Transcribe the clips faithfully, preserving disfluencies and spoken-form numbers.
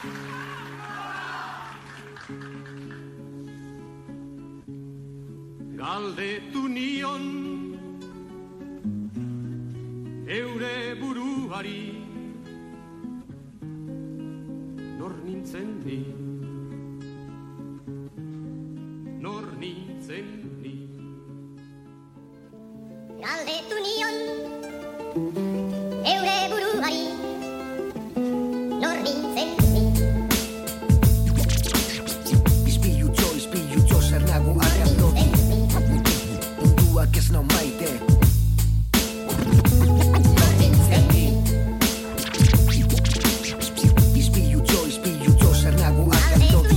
Galdetu nion eure buruari nor nintzen ni, nor nintzen ni. Galdetu nion eure buruari nor nintzen ni. Izpilutxo, izpilutxo, zer nago arrean lodi. Munduak ez nau maite. Nor nintzen ni. Izpilutxo, izpilutxo, zer nago arrean lodi.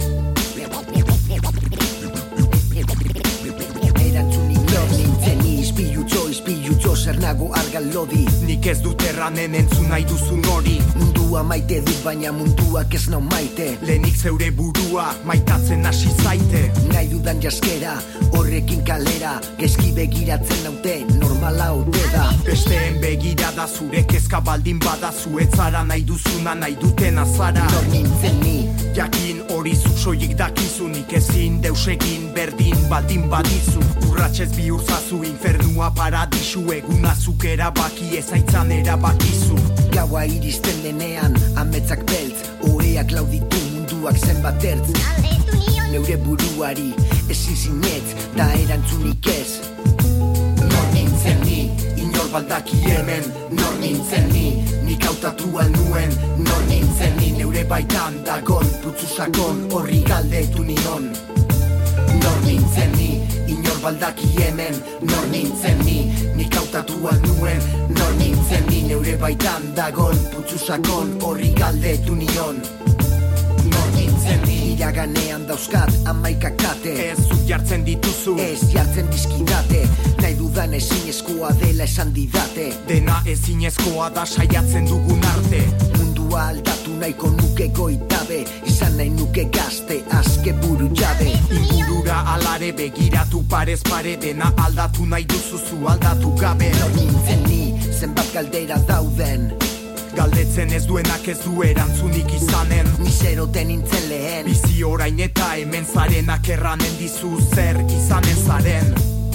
Erantzunik nor nintzen ni. Izpilutxo, izpilutxo, zer nago argan lodi. Nik ez dut erranen entzun nahi duzun hori. Mundua maite dut baina munduak ez nau maite. Lehenik zeure burua maitatzen hasi zaite. Nahi dudan jaskera, horrekin kalera. Gezki begiratzen naute, normala ote da. Besteen begirada zure kezka baldin badazu. Ez zara nahi duzuna nahi duten azara. Nor nintzen ni. Jakin hori zuzoik dakizu. Nik ezin deus egin berdin baldin badizu. Urratxez bihurzazu infernua paradisu. Egun azuk erabaki ezaitzan erabakizu. Gaua iristen denean, ametzak beltz. Oreak lauditu munduak zenbat ertz. Galdetu nion Neure buruari ezin zinetz, da erantzunik ez. Nor nintzen ni, inor baldaki hemen. Nor nintzen ni, nik hautatu alnuen. Nor nintzen ni, neure baitan dagon. Putzu sakon horri galdetu nion. Nor nintzen ni, inor baldaki hemen. Nor nintzen ni, nik hautatu alnuen. Nor nintzen ni, neure baitan dagon. Putzu sakon horri galdetu nion. Nor nintzen ni, iraganean dauzkat amaikak kate. Ez zuk jartzen dituzu. Ez jartzen dizkidate, nahi dudan ezinezkoa dela esan didate. Dena ezinezkoa da saiatzen dugun arte. Mundua aldatu nahiko nuke goitabe, izan nahi nuke gazte, azke buru jabe. Ingurura alare begiratu parez pare. Dena aldatu nahi duzuzu aldatu gabe. Nor nintzen ni, zenbat galdera dauden. Galdetzen ez duenak ez du erantzunik izanen. Ni zeroten nintzen lehen. Bizi orain eta hemen zarenak erranen dizu zer izanen zaren.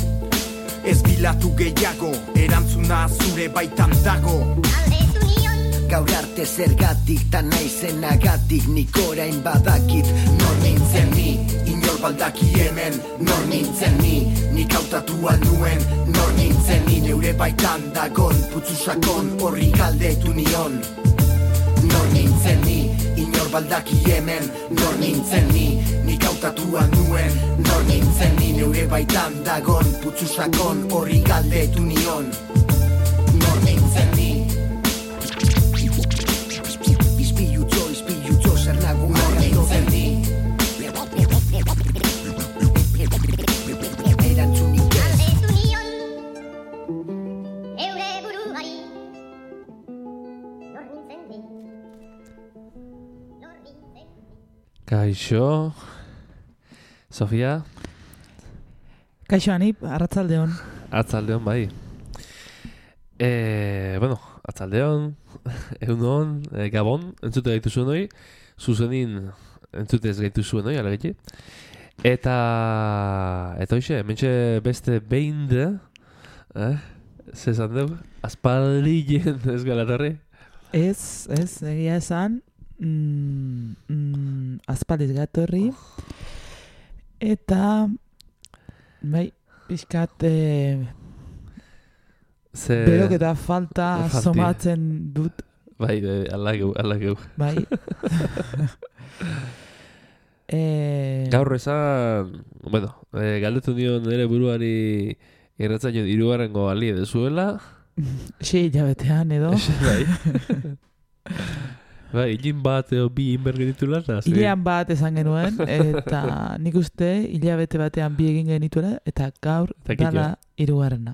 Ez bilatu gehiago, erantzuna zure baitan dago. Galdetu nion Gaur arte zergatik ta naizenagatik nik orain badakit. Nor nintzen ni, inor baldaki hemen. Nor nintzen ni, nik hautatu alnuen. Nor nintzen ni, neure baitan dagon. Putzu sakon horri galdetu nion. Nor nintzen ni, inor baldaki hemen. Nor nintzen ni, nik hautatu alnuen. Nor nintzen ni, neure baitan dagon. Putzu sakon horri galdetu nion. Nor nintzen ni. Izpilutxo, izpilutxo, zer nago arrean lodi. Erantzunik ez. Galdetu nion eure buruari nor nintzen ni. Nor nintzen ni. Kaixo, Sofia, Kaixo Anip, arratsaldeon. atzaldeon bai. E, bueno, atzaldeon, egunon, e, gabon, entzute gaitu zuen hori, zuzenin entzute ez gaitu zuen hori, alegitxe. Eta, eta hoxe, mentxe beste behin de, eh? Zezan dugu, aspaldien ez galatorri. Ez, ez, egia esan, mm, mm, aspaldiz gatorri. Eta, bai, pixkat, eh, Ze... beroketa falta falti. somatzen dut, Bai, bai, ala geu, ala geu. bai. eh, Gaur esan, bueno, eh, galdetu nion nire buruari irratzaino hirugarrengo alie dezuela. Sei hilabetean edo. Bai. Bai, hilin bat edo bi inbergenitu lan. Hilean bat esan genuen, eta nik uste hilabete batean bi egin genituela, eta gaur Eta kitxo. dala hirugarrena.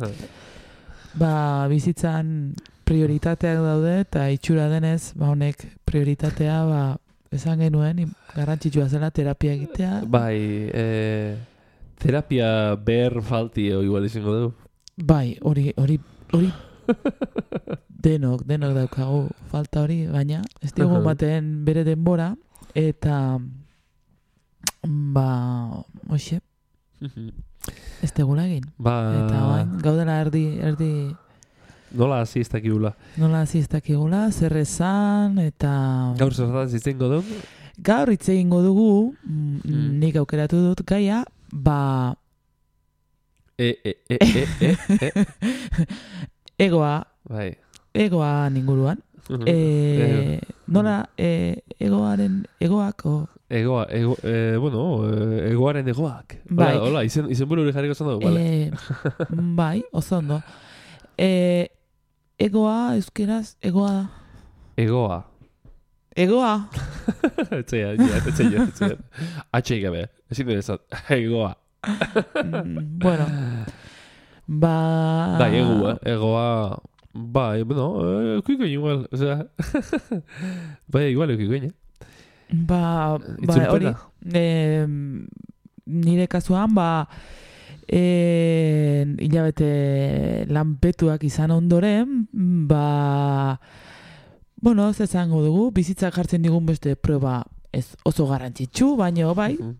Ba, bizitzan prioritateak daude, eta itxura denez, ba, honek prioritatea, ba, esan genuen, im- garrantzitsua zela terapia egitea. Bai, eh, terapia behar falti o igual izango du. Bai, hori, hori, hori denok, denok daukagu falta hori, baina ez diogun baten bere denbora, eta ba, hoxe, ez tegula egin. Ba... Eta oain, gaudela erdi, erdi... Nola hasi ez dakigula? Nola hasi ez dakigula, zer esan, eta... Gaur zertaz izango dut? Gaur hitz egingo dugu, mm. nik aukeratu dut gaia, ba... E, e, e, e, e, e. Egoa, Bai. egoa ninguruan. E, nola, e, egoaren, egoak, o... Egoa, ego, e, bueno, e, egoaren egoak. Bai. Hola, hola, izen, izen buru hori jarriko zan dugu, vale. E, bai, oso ondo. E, egoa, euskeraz, egoa da. Egoa. Egoa. Etzeia, ja, etzeia, etzeia. Atxei gabe, ezin dut ezat, egoa. mm, bueno, ba... Bai, egoa, egoa... Bai, bueno, eukiko igual, o sea... bai, igual eukiko ine. Ba, ba hori, e, nire kasuan, ba, e, hilabete lanpetuak izan ondoren, ba, bueno, ez esango dugu, bizitzak jartzen digun beste proba ez oso garrantzitsu, baina bai, uh-huh.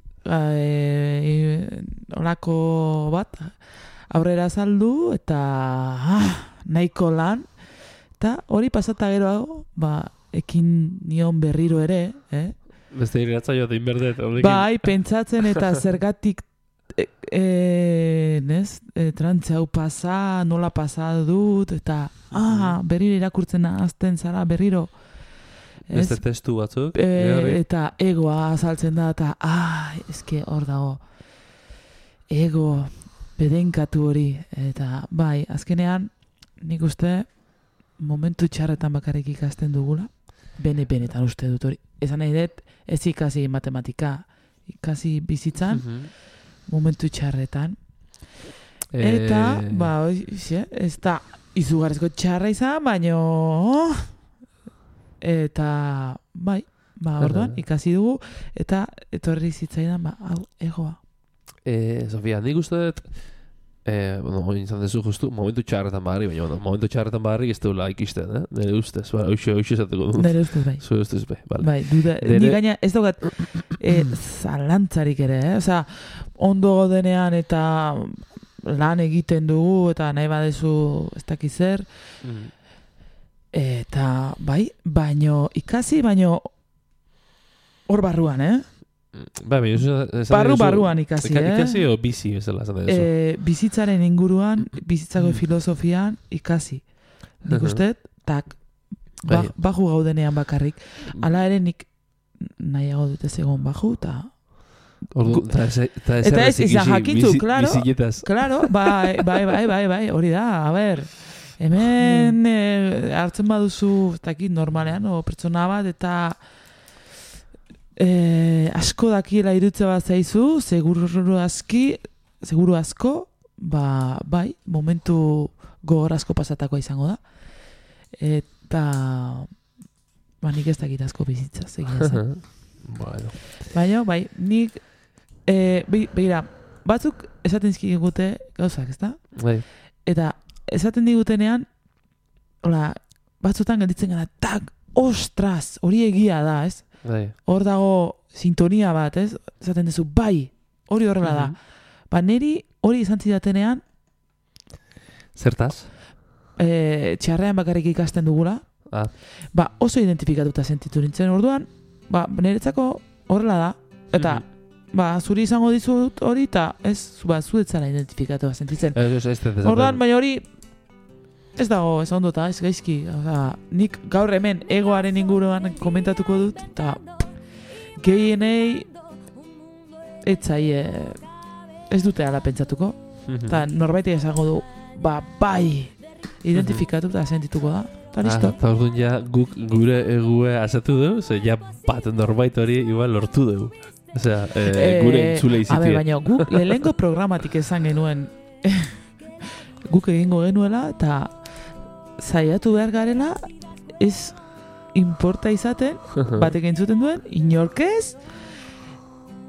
e, olako bat, aurrera saldu, eta ah, nahiko lan, eta hori pasata geroago, ba, ekin nion berriro ere, eh? Beste iratza joa dein berdet. Bai, pentsatzen eta zergatik e, e, nez, e, trantze hau pasa, nola pasa dut, eta ah, berriro irakurtzen azten zara, berriro. Beste testu batzuk. E, eta egoa azaltzen da, eta ah, eske hor dago. Ego, bedenkatu hori, eta bai, azkenean, nik uste momentu txarretan bakarrik ikasten dugula, bene-benetan uste dut hori. Esan nahi dut, ez ikasi matematika, ikasi bizitzan, uh-huh. momentu txarretan. E... Eta, ba, oixe, ez da izugarrizko txarra izan, baino... Eta, bai, ba, orduan, ikasi dugu, eta etorri zitzaidan, ba, hau, egoa. E, Sofia, nik uste dut, eh, bueno, hori izan dezu justu, momentu txarretan barri, baina, bueno, momentu txarretan barri ez duela ikisten, eh? Nere ustez, ba, hoxe, hoxe esateko du. Nere ustez, bai. Zure ustez, bai, vale. Bai, duda, Dere... ni gaina ez daugat e, zalantzarik ere, eh? Osa, ondo godenean eta lan egiten dugu, eta nahi badezu ez dakiz zer, mm. eta, bai, baino, ikasi, baino, hor barruan, eh? Ba, baina, esan barru barruan ikasi, eh? Ikasi o bizi, bezala, esan duzu? E, bizitzaren inguruan, bizitzako mm. filosofian, ikasi. Nik uh-huh. uste, tak, ba, baju gaudenean bakarrik. Hala ere nik nahiago dute zegoen baju, eta... Eta ez izan jakitzu, klaro, klaro, bai, bai, bai, bai, bai, hori da, a ber, hemen hmm. e, hartzen baduzu, ez dakit, normalean, o pertsona bat, eta e, asko dakiela irutze bat zaizu, seguru aski, seguru asko, ba, bai, momentu gogor asko pasatakoa izango da, eta ba, nik ez dakit asko bizitzaz, egia zen. Bueno. Baina, bai, nik E, begira, batzuk esaten zikigute gauzak, ezta? Bai. Eta esaten digutenean, hola, batzutan gelditzen gara, tak, ostras, hori egia da, ez? Bai. Hor dago sintonia bat, ez? Esaten duzu, bai, hori horrela da. Mm-hmm. Ba, neri hori izan zidatenean... Zertaz? E, txarrean bakarrik ikasten dugula. Ah. Ba, oso identifikatuta sentitu nintzen orduan, ba, niretzako horrela da. Eta... Mm-hmm. Ba, zuri izango dizut hori, eta ez, ba, zuetzara identifikatu sentitzen. Ez, ez, ez. Orduan, baina hori, ez dago, ez ondo eta ez gaizki. Oza, nik gaur hemen egoaren inguruan komentatuko dut, eta gehienei etzaie ez dute ala pentsatuko. Eta norbaiti esango du, ba, bai, identifikatu eta sentituko da. Eta listo. Eta orduan ja guk gure egue asatu dugu, ze ja bat norbait hori igual lortu dugu. Osea, eh, gure entzule izitia. A ber, baina guk lehengo programatik esan genuen guk egingo genuela eta saiatu behar garela ez importa izaten batek entzuten duen inorkez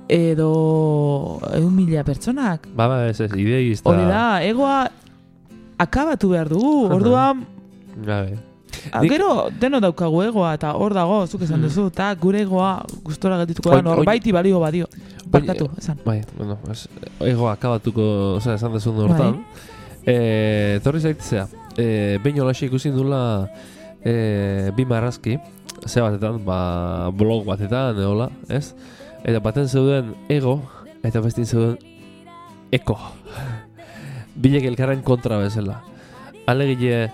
edo egun mila pertsonak. Ba, ba, ez ez, idei izta. Hori da, egoa akabatu behar dugu, orduan, Gabe. a, Nik- gero, deno daukagu egoa, eta hor dago, zuk esan Mm. duzu, eta gure egoa gustora getituko da, Oin- oin- norbaiti balio badio. Barkatu, esan. Bai, bueno, es, ego akabatuko, oza, esan dezun hortan. Eh, torri zaitzea, eh, behin holaxe ikusi nula eh, bi marrazki, ze batetan, ba, blog batetan, eola, ez? Eta baten zeuden ego, eta bestin zeuden eko. Bilek elkarren kontra bezala. Alegile,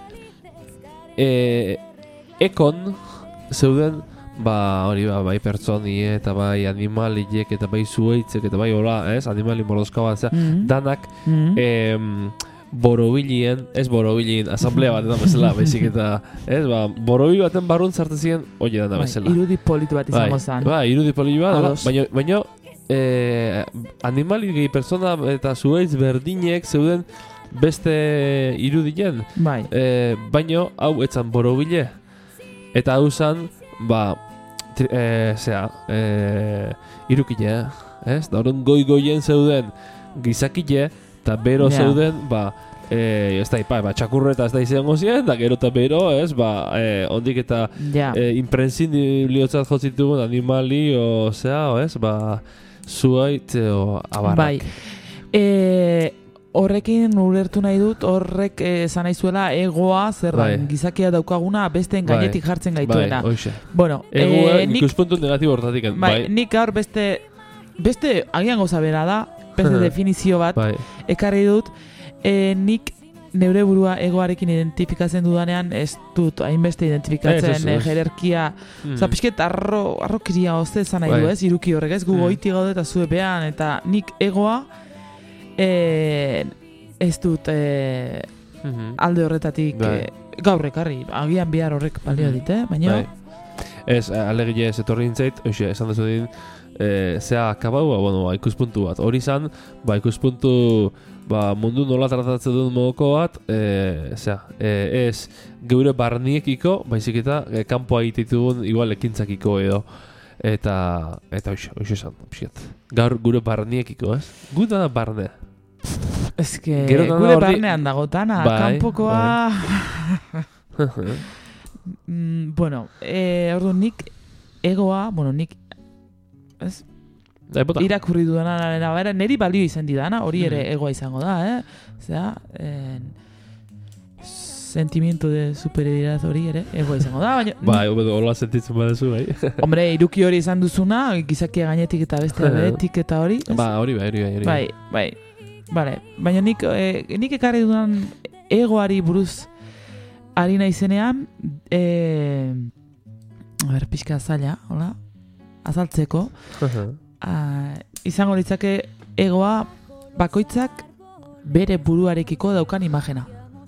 eh, ekon zeuden, ba, hori, ba, bai pertsoni, eta bai animaliek, eta bai zueitzek, eta bai hola, ez? Animali mordoska bat, zera, Mhm. danak, Mhm. em, borobilien, ez borobilien, asamblea batetan bezala, baizik eta, ez, ba, borobil baten barrun sartzen ziren, oie dana Bai, bezala. irudi politu bat izango Bai, zen. bai, irudi poli bat, hala, Ados. baina, baina eh, animali gehi persona eta zueitz berdinek zeuden beste irudien, Bai. eh, baina hau etzan borobile, eta hau zan, ba, tri, eh, zera, eh, irukile, ez? Da horren goi-goien zeuden gizakile, eta bero Ja. zeuden, ba, eh, ez da, ipa, ba, txakurreta ez da izango ziren, da gero eta bero, ez, ba, eh, ondik eta Ja. eh, imprescindibliotzat jotzitugun animali, o, zea, o, ez, ba, zuait, o, abarrak. Bai. E, horrekin ulertu nahi dut, horrek eh, esan nahi zuela egoa, zer da, Bai. gizakia daukaguna besteen Bai. gainetik jartzen gaituena. Bai, hoxe. Bueno, Ego, eh, eh, nik, ikuspuntu negatibo hortatik, bai, bai, nik gaur beste, beste agian gauza bera da, beste definizio bat, bai, ekarri dut, e, nik neure burua egoarekin identifikatzen dudanean ez dut hainbeste identifikatzen Ez, ez, ez. eh, jerarkia, Mm. oza, pixket arro, arrokiria oze esan nahi Bai. du, ez, iruki horrek, ez, gu Mm. goiti gaude eta zuepean, eta nik egoa e, ez dut e, Mhm. alde horretatik Bai. e, gaur ekarri, agian bihar horrek balio Mhm. dit, eh? baina Bai. Ez, alegile ez etorri nintzait, hoxe, esan dezu din, e, zea akabau, ba, bueno, ba, ikuspuntu bat. Hori izan, ba, ikuspuntu, ba, mundu nola tratatzen duen modoko bat, e, zea, e, ez geure barniekiko, baizik eta e, kanpoa egititugun igual ekintzakiko edo. Eta, eta hoxe, hoxe esan, pixet. Gaur gure barniekiko, ez? Gu da barne. ez que Gero dana gure horri- barnean dagotana, Bai, kanpokoa... Mm, bueno, eh, ordu nik egoa, bueno, nik ez, Dai, bota. irakurri dudanaren abera, niri balio izan didana, hori ere Mhm. egoa izango da, eh? Zera, en, sentimiento de superioridad hori ere egoa izango da, baina... Bai, hobeto, hola sentitzen badezu, bai. Hombre, iruki hori izan duzuna, gizakia gainetik eta beste behetik eta hori. ez? Ba, hori bai, hori bai, hori Bai, bai. Vale, baina nik, eh, nik ekarri dudan egoari buruz ari naizenean, eh, a ber, pixka zaila, hola, azaltzeko, ah, izango litzake egoa bakoitzak bere buruarekiko daukan imagena.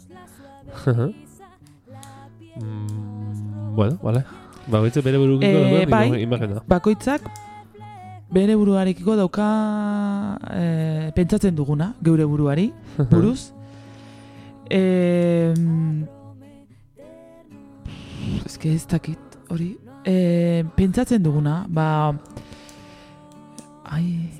Mm, bueno, vale. Ba, goitze bere burukiko Eh, dago, bai. imagina. Bakoitzak bere buruarekiko dauka eh, pentsatzen duguna, geure buruari, buruz. Eh, ez que ez dakit, hori. Eh, pentsatzen duguna, ba... Ai...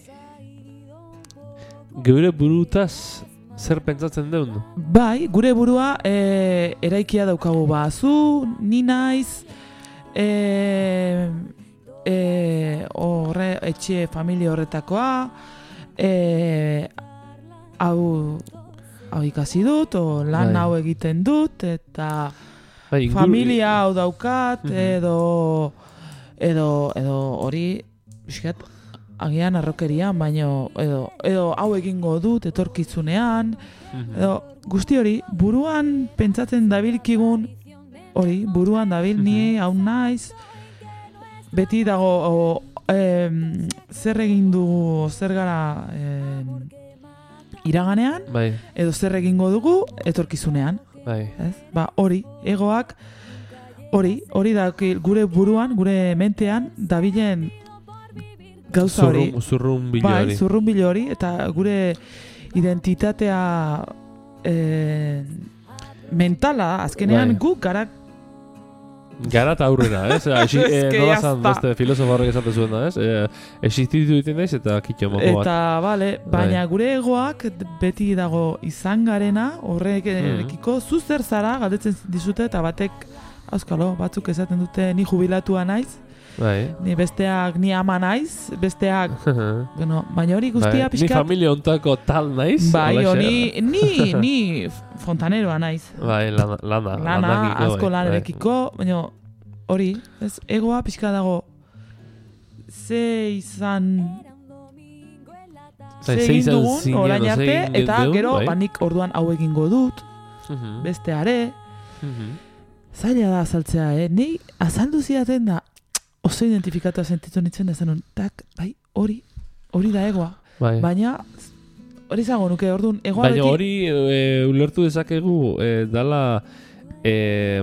Geure burutaz zer pentsatzen deun? Bai, gure burua eh, eraikia daukagu, ba, zu, ni naiz, eh, eh, horre, etxe familia horretakoa, eh, hau, hau ikasi dut, o lan Bai. hau egiten dut, eta Bai, inguru- familia hau daukat, Mhm. edo, edo, edo hori, biskat, agian arrokerian, baino, edo, edo hau egingo dut, etorkizunean, Mhm. edo guzti hori, buruan pentsatzen dabilkigun, hori, buruan dabil, ni hau naiz, beti dago, o, em, zer egin dugu, zer gara em, iraganean, Bai, edo zer egingo dugu, etorkizunean. bai. Ez? Ba, hori, egoak, hori, hori da gure buruan, gure mentean, dabilen gauza hori. Zurrun, zurrun bilo Bai, hori. zurrun bilo hori, eta gure identitatea eh, mentala, azkenean Bai. guk gara Gara eta aurrera, ez? Esi, Ez eh, que nola ya zan, está. beste filosofo horrek esaten zuena, ez? Eh, existitu ditu naiz eta kitxo moko bat. Eta, bale, baina Bai. gure egoak beti dago izan garena, horrekiko, zu zer zara, galdetzen dizute, eta batek, auskalo, batzuk esaten dute, ni jubilatua naiz, Bai. ni besteak ni ama naiz, besteak, bueno, baina hori guztia Bai. Ni pixkat, familia ontako tal naiz. bai, holaxe. honi, ni, ni fontaneroa naiz. Bai, lana, lana, Lana, lanakiko, asko bai, lanarekiko, baina hori, ez, egoa pixka dago, ze izan, Bai, ze ze egin izan dugun, zinen, orain ze arte, egin eta dugun, gero, bai. ba, nik orduan hau egingo dut, Mhm, besteare, mhm. zaila da azaltzea, eh? Nei azaldu zidaten da oso identifikatua sentitu nintzen esan nun, tak, bai, hori, hori da egoa. Bai. Baina, hori zango nuke, orduan, egoa Baina beti... hori e, ulertu dezakegu e, dala e,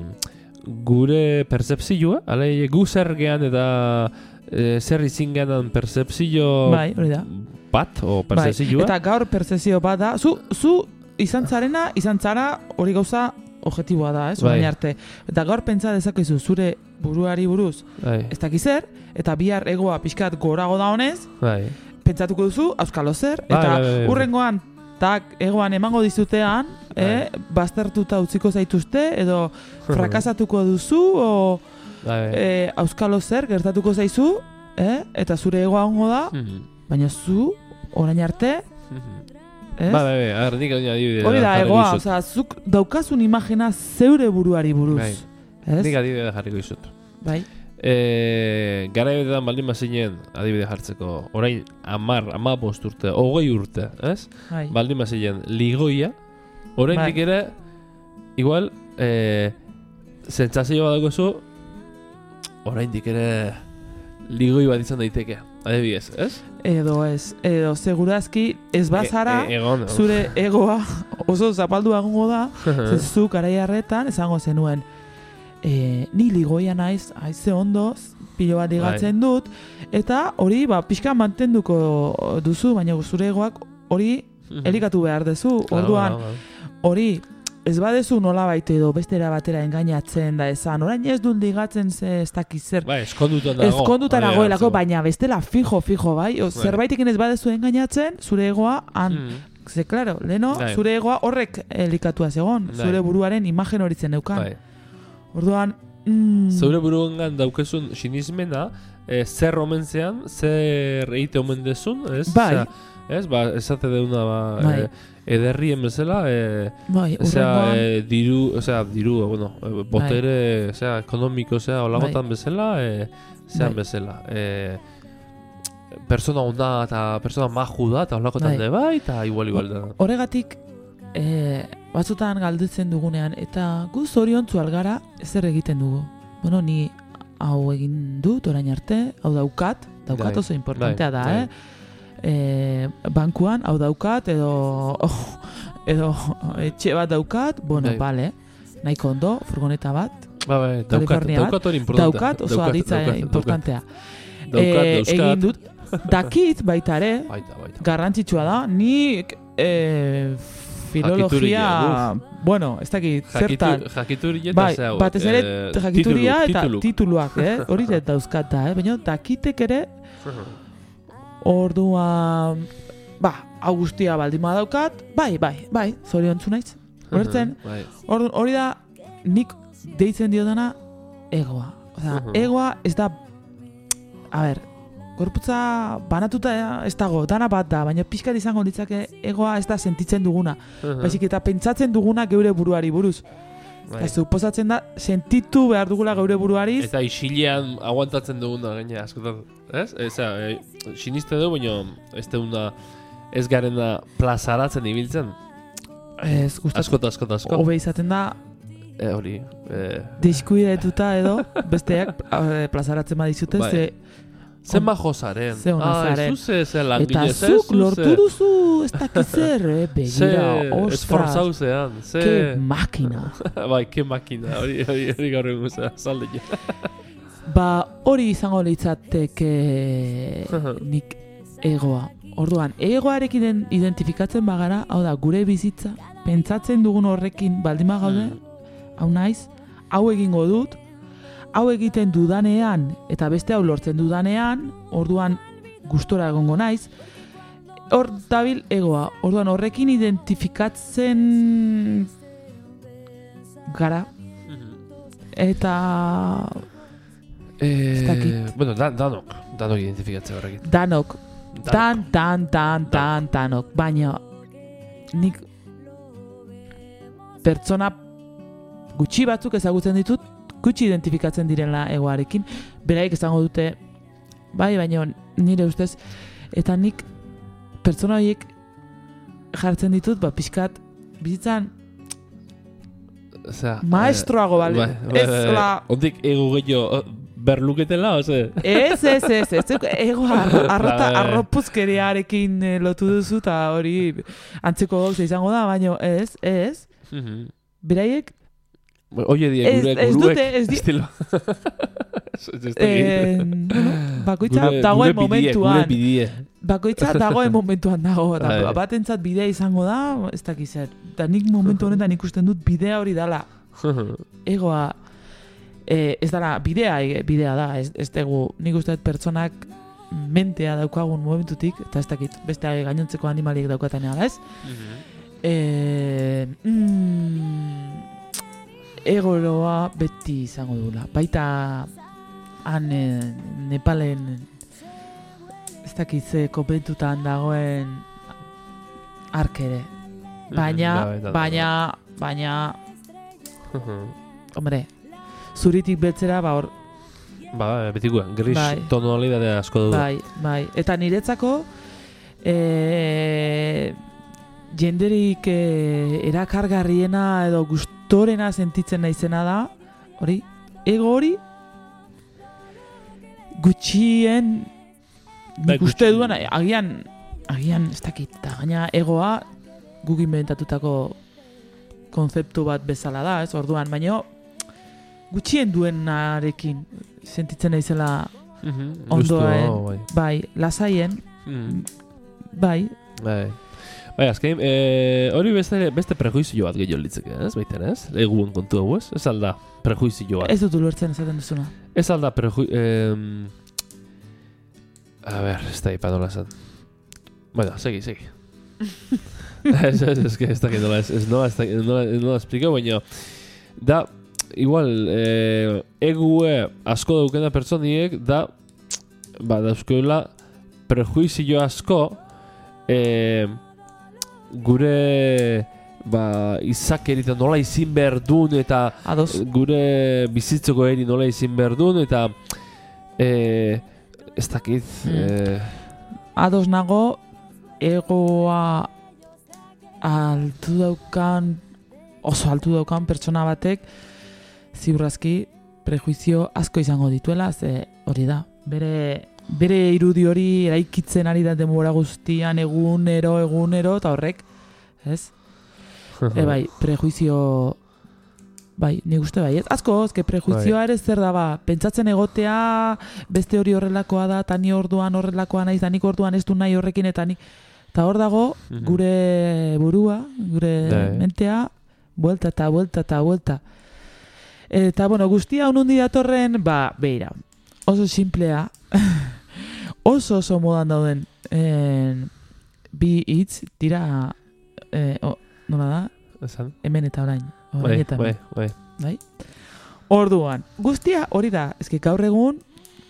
gure percepzioa, ale, gu zer gehan eta e, zer izin gehan percepzio Bai, hori da. bat, o Bai, percepzioa. eta gaur percepzio bat da, zu, zu izan zarena, izan zara hori gauza objektiboa da, ez, Bai. orain arte. Eta gaur pentsa dezakezu zure buruari buruz, Bai, ez dakiz zer, eta bihar egoa pixkat gorago da honez, bai. pentsatuko duzu, auskalo zer, Bai, eta bai, bai, bai. hurrengoan, tak, egoan emango dizutean, eh, baztertuta utziko zaituzte, edo frakasatuko duzu, o Bai, bai. eh, auskalo zer, gertatuko zaizu, eh, eta zure egoa ongo da, Mhm, baina zu, orain arte, mhm. ez? Bai, bai, bai, agar, nik adibidea Hori da, jarriko egoa, dizut. osea, zuk daukazun imagina zeure buruari buruz. Bai. Ez? Nik adibidea jarriko dizut. Bai, E, Garaibetan baldin bazinen adibide jartzeko, orain amar, amabost urte, hogei urte, ez? bai. Baldin bazinen ligoia, oraindik Bai. ere, igual, e, zentzazio bat dagozu, oraindik ere ligoi bat izan daiteke, adibidez, ez? Edo ez, edo segurazki ez bazara, E, e, egon, zure egoa oso zapaldu egongo da, ze zu garai harretan esango zenuen, e, ni ligoia naiz, haize ondoz, pilo bat ligatzen dut, eta hori ba, pixka mantenduko duzu, baina zure egoak hori elikatu behar duzu, Claro, orduan, claro, claro. hori, ez badezu nola baito edo bestera batera engainatzen da esan, orain ez dut ligatzen ze ez dakiz zer, Bai, eskonduta nago. ezkonduta hori nagoelako, hartzeko. baina bestela fijo, fijo, bai, o, Bai. zerbaitekin ez badezu engainatzen, zure egoa han, Mhm. ze, claro, leno, Bai. zure egoa horrek elikatua zegon, Bai. zure buruaren imagen horitzen neukan. Bai. Orduan, mm, Zeure buruengan daukezun sinismena, e, zer omentzean, zer egite omen dezun, ez? Bai. Osea, ez, ba, esate deuna, ba, Bai. e, ederrien bezala, e, bai, osea, urrengoan, e, diru, osea, diru, bueno, e, botere, osea, ekonomiko, osea, olagotan bezala, e, zean Bai. bezala. E, persona onda eta persona maju da, eta olakotan Bai. de bai, eta igual, igual da. horregatik, e, batzutan galdetzen dugunean, eta gu zoriontzu algara zer egiten dugu. Bueno, ni hau egin dut orain arte, hau daukat, daukat Bai. oso importantea Bai, da, bai. eh? E, bankuan hau daukat, edo edo etxe bat daukat, bueno, Bai. bale, nahiko ondo, furgoneta bat, Ba, bai, daukat, California bat, daukat hori importantea. daukat oso Daukat, aditza daukat, importantea. Daukat, E, dauzkat. egin dut, dakit baita ere, Baita, baita. garrantzitsua da, nik e, filologia, Jakituria, bueno, ez dakit, zertan, Jakitu, jakituri eta bai, ze hau, batez ere eh, jakituria titulu, eta titulu. tituluak, eh? hori ez dauzkata, eh? baina dakitek ere, orduan, ba, hau guztia baldin badaukat, bai, bai, bai, zoriontzu naiz, ulertzen, Bai. orduan, hori da, nik deitzen diodana egoa. Osea, Mhm. egoa ez da, a ber, gorputza banatuta ez dago, dana bat da, baina pixkat izango litzake egoa ez da sentitzen duguna. Baizik eta pentsatzen duguna geure buruari buruz. Bai. Eta suposatzen da, sentitu behar dugula geure buruari. Eta isilean aguantatzen duguna gaina askotan, ez? Eza, e, siniste du, baina ez duguna, ez garena plazaratzen ibiltzen. Ez gustatzen. Askota, askota, asko. Hobe izaten da, E, hori, e, deskuidetuta edo, besteak eh, plazaratzen badizute, Bai. ze, zen majo zaren. Ze ona Ah, zaren. zu ze, ze eta langile, ze, zuk zu lortu ze- duzu ez dakiz zer, eh? Ze, begira, esforzau ostras, zean, ze... ke makina. bai, ke makina, hori, hori, hori gaur egun zera, zalde ja. Ba, hori izango litzateke nik egoa. Orduan, egoarekin den- identifikatzen bagara, hau da, gure bizitza, pentsatzen dugun horrekin baldin bagaude, Mm. hau naiz, hau egingo dut, hau egiten dudanean eta beste hau lortzen dudanean, orduan gustora egongo naiz, hor dabil egoa. Orduan horrekin identifikatzen gara. Eta ez dakit. Eh, bueno, dan, danok, danok identifikatzea horrekin. Danok. Dan, dan, dan, dan, danok. Baina nik pertsona gutxi batzuk ezagutzen ditut, gutxi identifikatzen direla egoarekin. Beraik esango dute, bai, baina nire ustez, eta nik pertsona horiek jartzen ditut, ba, pixkat, bizitzan Osea, maestroago, bale? Bai, bai, Ez, bai, la... Ondik ego gehiago berluketela, oze? Ez, ez, ez, ez, ego arro, arrota, Bai, bai. arropuzkeriarekin eh, lotu duzu, eta hori antzeko gauza izango da, baina ez, ez, beraiek Oie die, Ez- gure ez guruek, dute, ez di- estilo. Ez- ez dakit. eh, bueno, bakoitza Gure- dagoen gure bidie, momentuan. Gure bidie. Bakoitza dagoen momentuan dago, eta Bai. batentzat bidea izango da, ez dakiz zer. Da nik momentu honetan ikusten dut bidea hori dala. Egoa, eh, ez dala, bidea, eh, bidea da, ez, ez dugu, nik uste dut pertsonak mentea daukagun momentutik, eta ez dakit, beste gainontzeko animaliek daukaten ala, ez? Eh, mm, egoroa beti izango dula. Baita han eh, Nepalen ez dakit ze kopentutan dagoen ark ere. Baina, Bai, bai, baina, baina, hombre, zuritik betzera, ba hor, Ba, betikoa, gris Bai. tonalidadea asko dugu. bai, bai. Eta niretzako, eh, jenderik eh, erakargarriena edo gustorena sentitzen naizena da, hori, ego hori, gutxien, Bai, nik uste gutxi. duan, agian, agian, ez dakit, eta gaina egoa guk inventatutako konzeptu bat bezala da, ez, orduan, baina gutxien duenarekin sentitzen naizela Mhm, ondoen, gustu, bai. bai, lasaien, Mhm. bai, Bai. Bai, azkein, eh, hori beste, beste prejuizio bat gehiago litzeke, ez? Baita, ez? Egun kontu hau, ez? Ez alda prejuizio bat. ez dut ulertzen esaten duzuna. Ez alda prejuizio... Eh, a ver, ez da ipa nola esan. Bueno, segi, segi. ez, ez, ez, ez dakit nola, ez, ez nola, ez dakit nola, nola esplikau, baina da, igual, eh, egue asko daukena pertsoniek, da, ba, dauzkeula prejuizio asko, eh, gure ba, izakerita nola izin behar dun eta Ados. gure bizitzeko eri nola izin behar dun eta eh, ez dakit Mm. eh, Ados nago, egoa altu daukan, oso altu daukan pertsona batek, ziurrazki prejuizio asko izango dituela, ze hori da. Bere, bere irudi hori eraikitzen ari da denbora guztian egunero, egunero, eta horrek, ez? E bai, prejuizio... Bai, nik uste bai, ez? Asko, ezke prejuizioa ere zer da ba, pentsatzen egotea, beste hori horrelakoa da, eta ni orduan horrelakoa naiz, da nik orduan ez du nahi horrekin, eta ni... Eta hor dago, Mhm. gure burua, gure Bai. mentea, buelta eta buelta eta buelta. Eta, bueno, guztia honundi datorren, ba, beira, oso simplea, oso oso modan dauden en, bi hitz dira, eh, o, nola da, esan? hemen eta orain. Bai, orain eta bai, hemen. bai. Orduan, guztia hori da, eski gaur egun,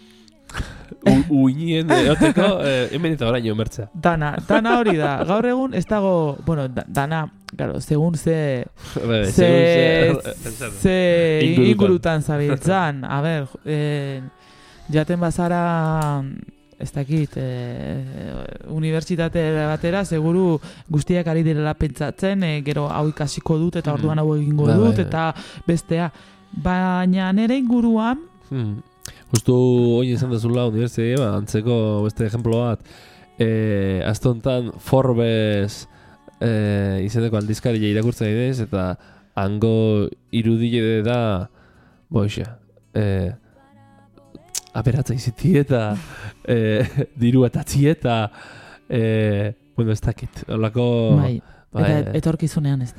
U- Uinien eoteko, eh, hemen eta oraino mertzea. dana, dana hori da, gaur egun ez dago, bueno, da, dana, claro, segun ze, Bai, ze, segun ze- zer. ze Ingurutan. ingurutan zabiltzan, a ber, eh, jaten bazara, ez dakit, eh, unibertsitate batera, seguru guztiak ari direla pentsatzen, eh, gero hau ikasiko dut, eta orduan hau egingo Bai, bai, dut, bai. eta bestea. Baina nere inguruan, Hmm. Justu hori izan dezula unibertsitate, ba, antzeko beste ejemplo bat, eh, azte honetan Forbes eh, izeneko aldizkaria irakurtzen idez, eta hango irudile da, boixa, eh, aberatza iziti eta eh, diru eta txieta, eh, bueno, ez dakit, holako... bai, bai, eta etorkizunean, ez da?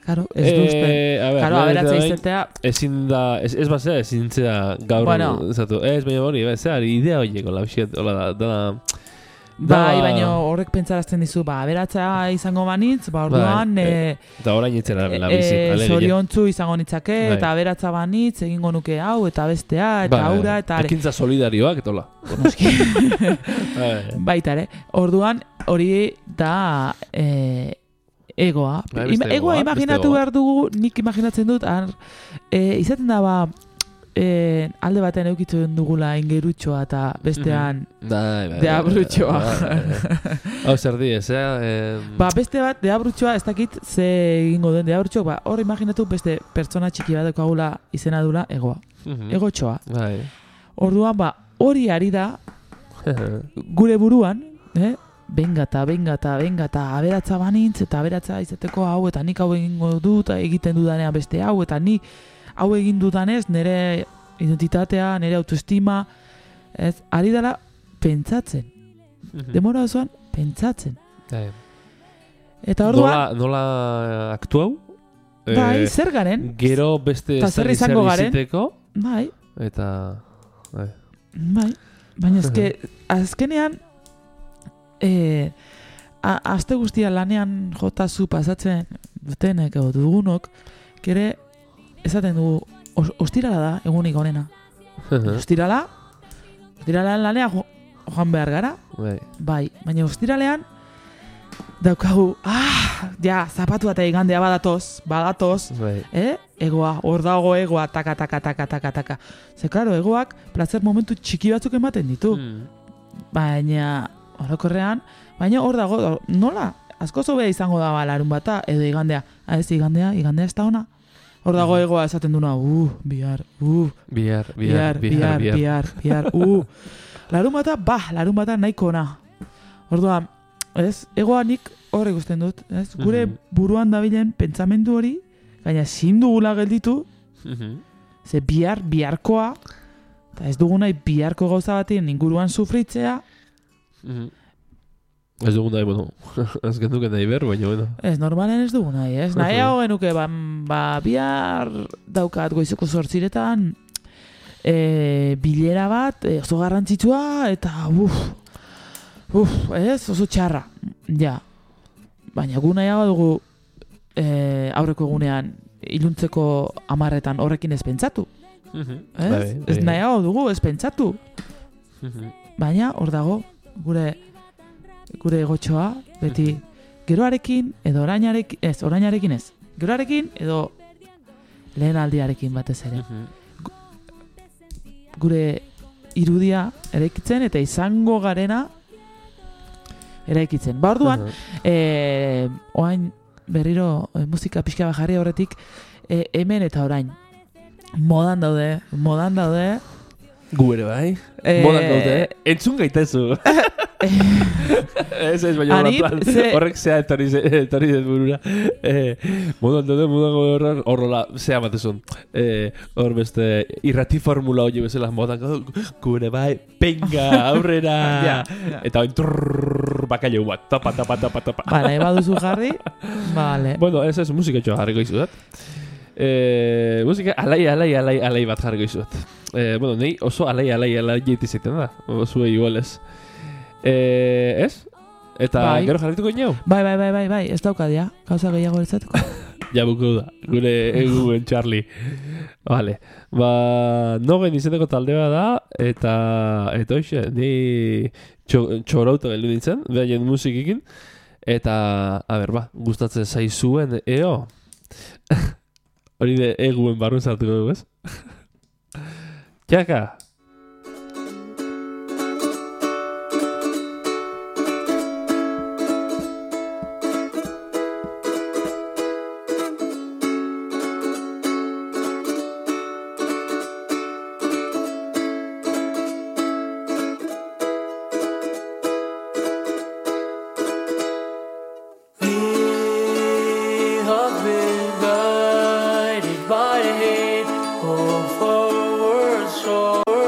Karo, ez du uste. Eh, a ver, Karo, lehen aberatza eta behin, izatea, Ezin da, ez, ez bazea, ezin zera gaur, Bueno. zatu, ez, baina hori, zera, idea horiek, hola, bixiet, hola da, da, bai, da- baina horrek pentsarazten dizu, ba, aberatza izango banitz, ba, orduan, Bai, eh, eta orain etzera la bizi, e, alegia. zoriontzu izango nitzake, Bai. eta aberatza banitz, egingo nuke hau, eta bestea, eta Bai, aura, eta are. ekintza solidarioak, eta hola. Noski. Bai. Baita ere, orduan hori da e, egoa. Bai, beste Ima- egoa egoa, imaginatu beste egoa. behar dugu, nik imaginatzen dut, ar, e, izaten da ba, e, alde batean eukitzen dugula ingerutxoa eta bestean, Bai, bai. Deabrutxoa. Bai, bai. Hau zer di, ez, eh? ba, beste bat, deabrutxoa, ez dakit ze egingo den deabrutxoa, ba, hor imaginatu beste pertsona txiki bat daukagula izena dula egoa. Mhm. Egotxoa. Bai. Orduan, ba, hori ari da, gure buruan, eh? benga eta, benga eta, benga eta aberatza banintz, eta aberatza izateko hau, eta nik hau egingo dut, egiten dudanean beste hau, eta ni hau egin dudanez, nire identitatea, nire autoestima, ez, ari dela pentsatzen. Mhm. Demora osoan, pentsatzen. Bai. Eta orduan, Nola, nola aktuau? bai, Eh, zer garen, Gero beste Ta zer izango garen? iziteko, bai, eta... Bai. bai, baina ezke, azkenean, e, a, aste guztia lanean jota zu pasatzen dutenek edo dugunok, kere esaten dugu, os, ostirala da egunik onena. Ostirala, ostiralean lanea jo, joan behar gara, Bai. bai, baina ostiralean daukagu, ah, ja, zapatu eta igandea badatoz, badatoz, Bai. eh? Egoa, hor dago egoa, taka, taka, taka, taka, taka. Ze, klaro, egoak plazer momentu txiki batzuk ematen ditu. Mm. Baina, orokorrean, baina hor dago, nola? Asko zobea izango da ba, larun bata, edo igandea. Ah, ez, igandea, igandea ez da ona. Hor dago egoa esaten duna, uh, bihar, uh, Bihar, bihar, bihar, bihar, bihar, uh. Larun bata, ba, larun bata nahiko ona. Orduan, ez, egoa nik hor ikusten dut, ez? Gure Mhm. buruan dabilen pentsamendu hori, gaina ezin dugula gelditu, Mhm. ze bihar, biharkoa, eta ez dugu nahi biharko gauza batien inguruan sufritzea, Mhm. Ez dugu nahi, bueno, ez genduke nahi ber, baina, bueno. ez normalen ez dugu nahi, ez? Nahi hau genuke, ba, ba, bihar daukat goizeko zortziretan, e, bilera bat, e, oso garrantzitsua, eta uf, uf, ez, oso txarra, ja. Baina gu nahiago dugu e, aurreko egunean iluntzeko amarretan horrekin ez pentsatu, Mhm. ez? Bai, Ez bai. nahiago dugu ez pentsatu, Mhm. baina hor dago gure gure egotxoa beti geroarekin edo orainarekin, ez, orainarekin ez. Geroarekin edo lehen aldiarekin batez ere. Mhm. Gure irudia eraikitzen eta izango garena eraikitzen. Ba orduan, Aha. eh, oain berriro eh, musika pixka bat jarri horretik, eh, hemen eta orain. Modan daude, modan daude. Gu ere bai. Eh, Modan gaude. Entzun gaitezu. Ez ez, baina Anit, plan, ze- horrek zea etorri ze- etorri dut burura. Eh, modan daude, modan gaude horren, horrola, zea batezun. Eh, hor beste irrati formula hori bezala modan gaude, gure bai, penga, aurrera. Ja, ja. Eta bain, trrrr, bakailu bat, tapa, tapa, tapa, tapa. Ba, nahi baduzu jarri, bale. Bueno, ez ez, musika txoa jarriko izudat. Eh, musika alai, alai, alai, alai bat jarriko izudat. Eh, bueno, nei oso alai, alai, alai jeiti zeiten da. Oso igual ez. Eh, ez? Eta Bai. gero jarrituko inau? Bai, bai, bai, bai, bai, ez daukadia, gauza gehiago ezatuko. Ja buku da, gure eguen Charlie. Vale. Ba, nogen izeneko taldea da, eta, eta hoxe, ni txo, txorauta geldu nintzen, behaien musikikin. Eta, a ber, ba, gustatzen zaizuen, eo. Hori de eguen barrun sartuko dugu, ez? Txaka! We have been guided by hate, all forward, shore.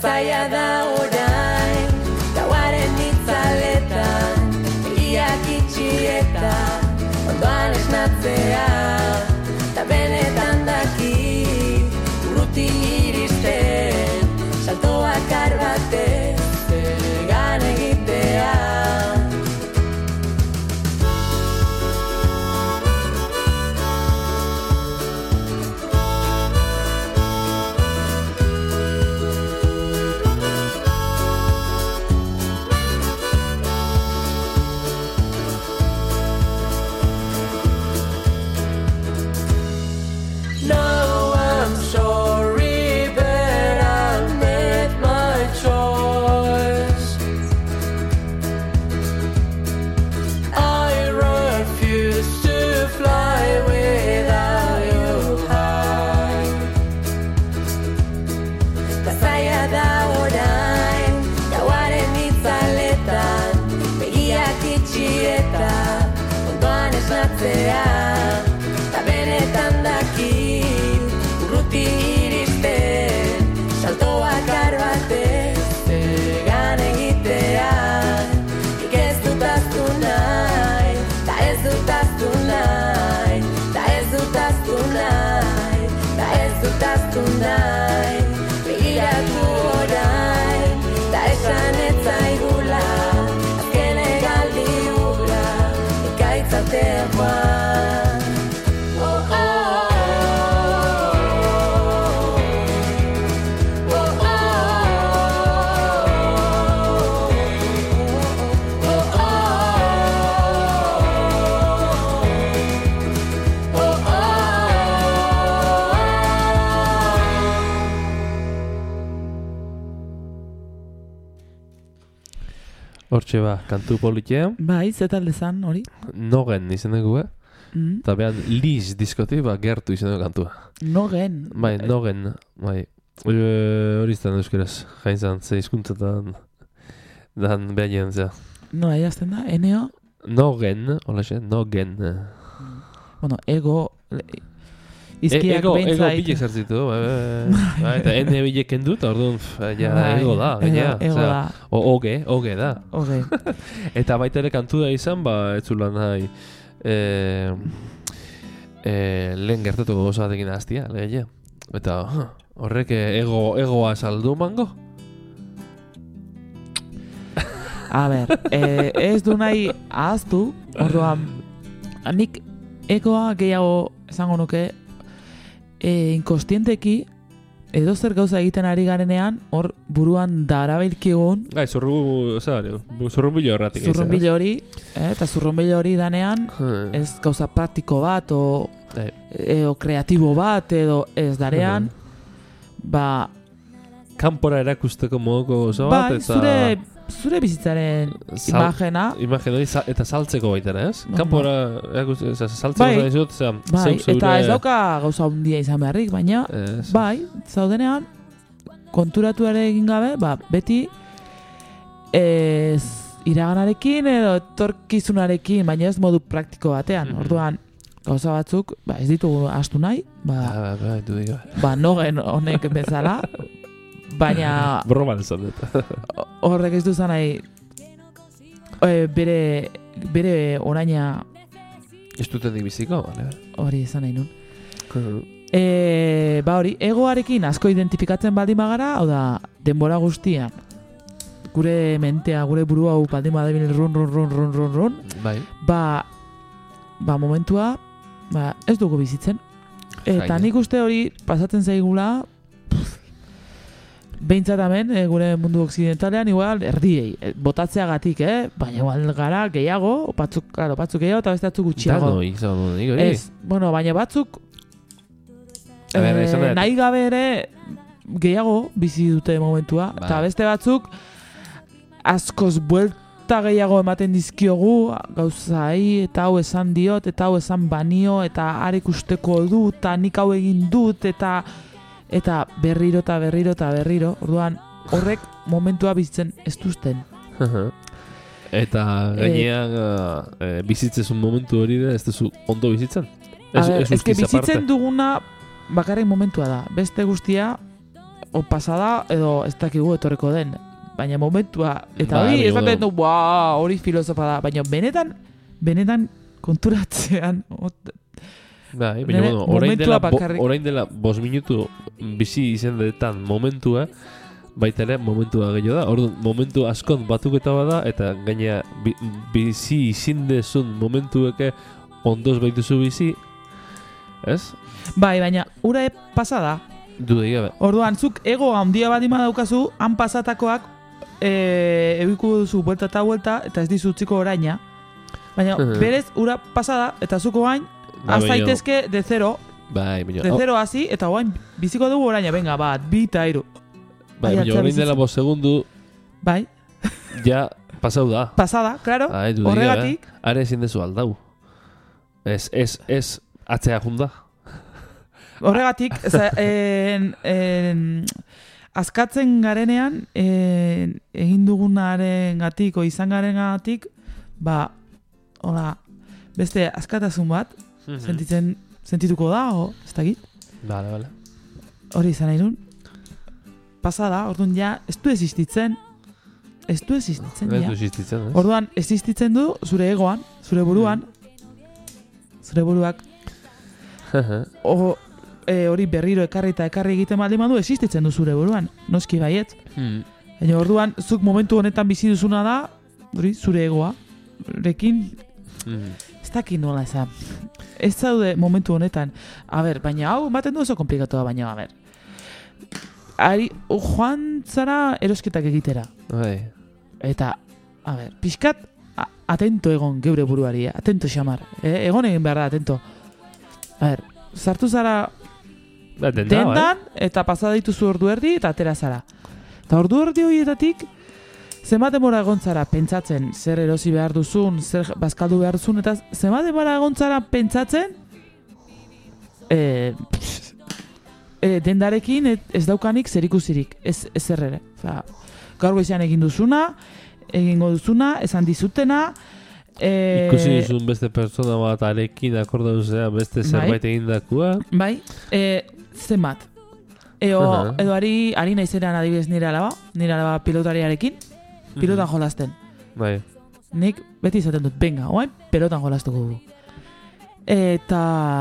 zaila da orain, gauaren itzaletan, begiak itxi eta ondoan esnatzea, eta benetan dakit, urruti iristen, salto bakar batez, egan egitea. No, I'm sorry, but I made my choice. I refuse to fly without you high. Ta zaila da orain, gauaren itzaletan, begiak itxi eta ondoan esnatzea, ta benetan dakit, urruti iristen, salto bakar batez, egan egitea, nik ez dut ahaztu nahi, ta ez dut ahaztu nahi, ta ez dut ahaztu nahi, ta ez dut ahaztu nahi, begiratu orain, ta esan ez zaigula, azken egaldi hura, ikaitzatea joan. Oh, oh. Hortxe ba, kantu politea, Bai, ze talde zan hori? Nogen izeneko, eh? Mm. Eta behan Liz diskotik, ba, gertu izeneko kantua. Nogen. Bai, Nogen, bai. E, hori izan euskeraz, jainzan, ze hizkuntzatan dan behan jean zea. Nola idazten da? Eneo? Nogen, hola xe, Nogen. Bueno, ego... le- E, Izkiak ego, ego behintzait. bilek zartzitu, bai, bai, bai, eta ene bilek kendu, eta orduan, pf, ja, Bai, ego da, ego- gainera, ego osea, da. o, oge, oge da. Oge. Eta baita ere kantu da izan, ba, ez zula nahi, e, e, lehen gertatuko goza batekin ahaztia, lehia. Eta huh, horrek ego, egoa saldu mango? A ber, eh, ez du nahi ahaztu, orduan, nik egoa gehiago esango nuke, e, inkostienteki, edo zer gauza egiten ari garenean, hor buruan darabilkigun, Gai, zurru, zara, zurrunbilo erratik. zurrunbilo hori, eh, eta zurrunbilo hori danean, ez gauza praktiko bat, o, Bai. edo kreatibo bat, edo ez darean, ba, Kanpora erakusteko moduko oso bat, bai, eta... zure, zure bizitzaren Sal- imagena, Imagen hori, sa- eta saltzeko baita, ez? Ba, Kanpora erakuste, oza, saltzeko Bai. bai. Zut, zera, bai, zeuk zeure... eta ez dauka gauza handia izan beharrik, baina, Ez. bai, zaudenean, konturatu ere egin gabe, ba, beti ez iraganarekin edo etorkizunarekin, baina ez modu praktiko batean. Mhm. Orduan, gauza batzuk, ba, ez ditugu astu nahi, ba, Ba, ba, ba, du diga. ba Nogen honek bezala, baina Broma esan dut. horrek ez du zan nahi e, bere, bere oraina Ez duten dik biziko, bale? hori izan nahi nun. E, ba hori, egoarekin asko identifikatzen baldin bagara, hau da, denbora guztian, gure mentea, gure burua hau baldin badabil run, run, run, run, run, run, Bai. ba, ba momentua, ba, ez dugu bizitzen. Eta Jaina. nik uste hori pasatzen zaigula, pff, behintzat hemen, e, gure mundu okzidentalean, igual, erdiei, e, botatzeagatik, eh? Baina igual gara gehiago, batzuk, claro, batzuk gehiago, eta beste batzuk gutxiago. Dano, izan dut, nik hori. Ez, bueno, baina batzuk A ber, eh, esan dut. nahi gabe ere gehiago bizi dute momentua, Bai. eta beste batzuk askoz buelta gehiago ematen dizkiogu gauzai, eta hau esan diot, eta hau esan banio, eta arek usteko dut, eta nik hau egin dut, eta eta berriro eta berriro eta berriro, orduan horrek momentua bizitzen ez duzten. Eta gainean eh, bizitzezun momentu hori da, ez duzu ondo bizitzen? A ber, ez eske guztiz aparte. bizitzen duguna bakarrik momentua da. Beste guztia o pasada edo ez dakigu etorreko den. Baina momentua, eta Bai, hori baina esaten bueno. du, "Buah, hori filosofa da." Baina benetan, benetan konturatzean, ot- Bai, baina Nere bueno, orain momentua dela, bo, bakarrik. orain dela bost minutu bizi izan detan momentua, baita ere momentua gehiago da. Orduan, momentu askon batuketa bada, eta gaina bi, bizi izin dezun momentueke ondoz baituzu bizi, ez? bai, baina ura pasada. Dude gabe. Orduan, zuk ego handia badima daukazu, han pasatakoak e, ebiko duzu buelta eta buelta, eta ez dizutziko oraina. Baina Mhm. berez ura pasada, eta zuko gain, Ba, baina- azaitezke de zero, Bai, baina, de oh, zero hasi, eta guain biziko dugu oraina, venga, bat, bi eta hiru. bai, Ai, baina atzea orain dela bizitzen. bost segundu, Bai, ja pasau da. pasada, claro, Ai, dude horregatik, gabe. Are ezin dezu aldau. Ez, ez, ez, atzea junda. horregatik, eza, en, en, askatzen garenean, en, egin dugunaren gatik, o izan garen gatik, ba, hola, beste askatasun bat, sentitzen, sentituko da, o, ez dakit, Bale, bale. hori izan nahi nun. Pasada, orduan ja, ez du existitzen, ez du existitzen, Ez ja. du existitzen, ez? Orduan, existitzen du zure egoan, zure buruan, zure buruak, o, e, hori berriro ekarri eta ekarri egiten baldin badu, existitzen du zure buruan, noski baiet. Hmm. Baina orduan, zuk momentu honetan bizi duzuna da, hori, zure egoa, rekin, Hmm. ez dakit nola esan. Ez zaude momentu honetan. A ber, baina hau ematen du oso komplikatua, baina a ber. Ari, joan zara erosketak egitera. Bai. Eta, a ber, pixkat a- atento egon geure buruari, eh? Atento xamar. Eh? Egon egin behar da, atento. A ber, sartu zara Da, denda, bai. dendan, eta pasada dituzu ordu erdi, eta atera zara. Eta ordu erdi horietatik, zenbat denbora egon zara pentsatzen zer erosi behar duzun, zer bazkaldu behar duzun, eta zenbat denbora egon zara pentsatzen e, e, dendarekin et, ez daukanik zerikusirik, ez, ez zer ere. Oza, gaur goizean egin duzuna, egingo duzuna, esan dizutena, e, Ikusi duzun beste pertsona bat arekin akordaduzea beste zerbait egindakua. bai, e, zenbat. Eo, Aha. edo ari, ari naizeran adibidez nire alaba, nire alaba pilotariarekin, pilotan jolasten. Bai. Nik beti izaten dut, venga, oain, pelotan jolastuko dugu. Eta,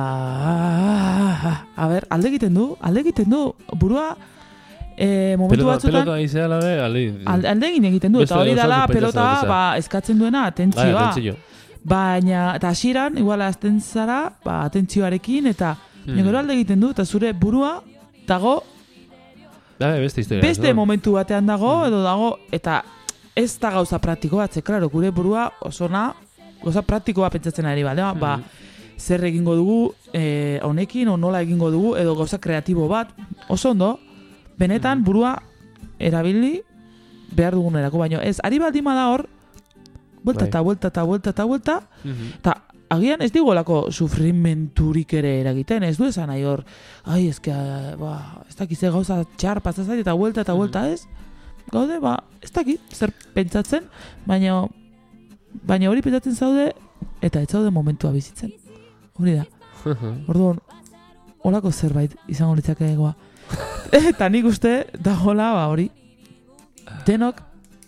a ber, alde egiten du, alde egiten du, burua, e, momentu Pelota, batzutan, pelota izela de, alde. alde, alde egin egiten du, Beste eta hori gauzak dela pentsatzen pelota, dut, ba, eskatzen duena, Bai, atentzioa. atentzio. Baina, eta hasieran igual azten zara, ba, atentzioarekin, eta Hmm. hmm. gero alde egiten du, eta zure burua dago, Bai, beste historia. beste ez da? momentu batean dago, edo dago, eta ez da gauza praktiko bat, ze, klaro, gure burua osona, gauza praktikoa pentsatzen ari, bale? Hmm. Ba, zer egingo dugu eh, honekin, o nola egingo dugu, edo gauza kreatibo bat, oso ondo, benetan burua erabili behar dugunerako, baino ez, ari baldima da hor, buelta Bai. eta buelta eta buelta eta buelta, Mhm. eta agian ez digolako sufrimenturik ere eragiten, ez du esan nahi hor, ai, eske, ba, ez dakiz gauza txar pasazait eta buelta eta buelta ez, gaude, ba, ez dakit, zer pentsatzen, baina, baina hori pentsatzen zaude, eta ez zaude momentua bizitzen. Hori da. Orduan, holako zerbait izango litzake egoa. Eta nik uste, dagoela, ba, hori, denok,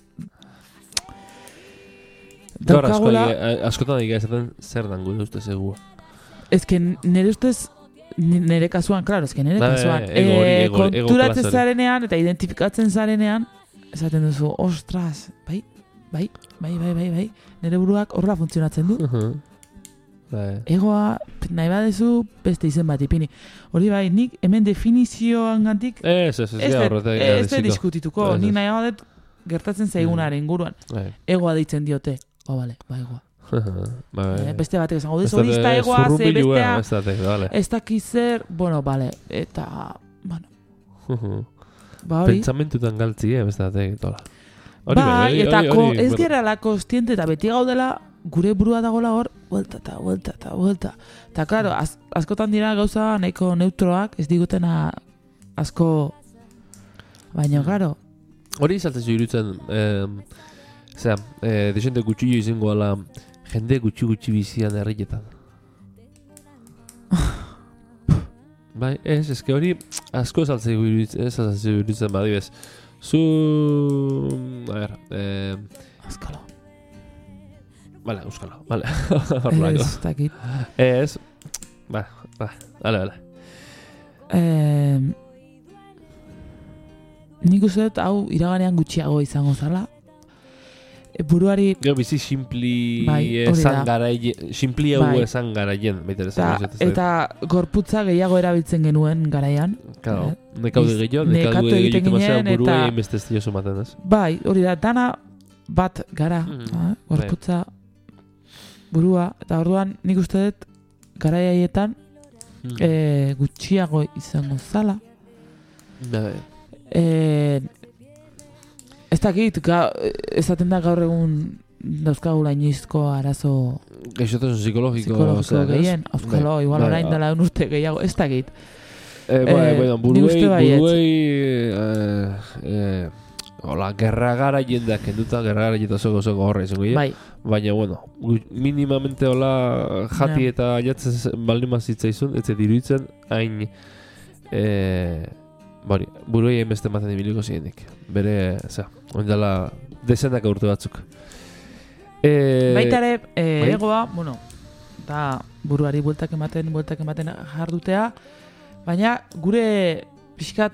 Gaur asko daukagula, egi- askotan egia esaten zer dan gure ustez egua. ezke nire ustez, ni- nire kasuan, klaro, ezke nire Bai, kasuan, ego hori, eh, ego- ego konturatzen plazari. zarenean eta identifikatzen zarenean, esaten duzu, ostras, bai, bai, bai, bai, bai, bai, nire buruak horrela funtzionatzen du. Mhm. Bai. Egoa, nahi badezu, beste izen bat ipini. Hori bai, nik hemen definizioangatik Ez, ez, ez, ez ja, dut horretak ez dut erdiziko. diskutituko, Ez, nik ez. nahi badet gertatzen zaigunaren inguruan. Bai. Egoa deitzen diote. Ba, bale, ba, egoa. Bai. Eh, beste batek esango Ez duzu, hori ez da egoa, ze zurrunbilua, bestea, ez datek, bale. ez dakizer, bueno, bale, eta, bueno, Mhm. ba hori. Pentsamentutan galtzi, eh, ez datek, tola. Hori Bai, bai, hori- eta hori- ko, hori, ez bueno. gerala kostiente eta beti gaudela, gure burua dagoela hor, buelta eta buelta eta buelta. Eta, klaro, az, askotan dira gauza nahiko neutroak, ez digutena asko, baina, klaro, Hori izaltzen irutzen, eh, zera, eh, desente gutxillo izango ala jende gutxi gutxi bizian herrietan. Bai, ez, eske hori asko saltzei iruditzen, ez saltzei iruditzen badibez. Zu... A ver, eh... Azkalo. Vale, euskalo, vale. Horrelako. Ez, dakit. Ez, ba, ba, vale, vale. Eh, nik uste dut hau iraganean gutxiago izango zala. E, buruari... Gero bizi simpli Bai, hori esan da. garaien, simpli hau Bai. esan garaien, baita Eta, esan eta gorputza gehiago erabiltzen genuen garaian. Claro, Eh, nekaude iz- gehiago, nekatu nekaude egiten gehiago mazera ginen, buruei eta- hainbeste ez diozu maten, ez? Bai, hori da, dana bat gara, Mhm, eh, gorputza, burua, eta orduan nik uste dut garai haietan Mm. eh, gutxiago izango zala. Bai. Eh, ez dakit, ga, ezaten da gaur egun dauzkagula inoizko arazo Gaixotasun psikologiko, psikologiko zean, ez? gehien. Auskalo, Bai, igual bai, orain ah. dela un urte gehiago, ez dakit. Eh, bai, Eh, bueno, nik buruei, uste baietz. buruei, eh, eh, hola, gerra gara jendak kenduta, gerra gara jeta zoko zoko horre izango dira. Bai, Baina, bueno, gu- minimamente hola jati Ja. eta jatzen baldin mazitzaizun, ez zait iruditzen, hain, eh, bori, buruei hainbeste maten ibiliko zirenik. Bere, za, ondala, desenak urte batzuk. Eh, baita ere, eh, bai. egoa, bueno, da buruari bueltak ematen, bueltak ematen jardutea, baina gure pixkat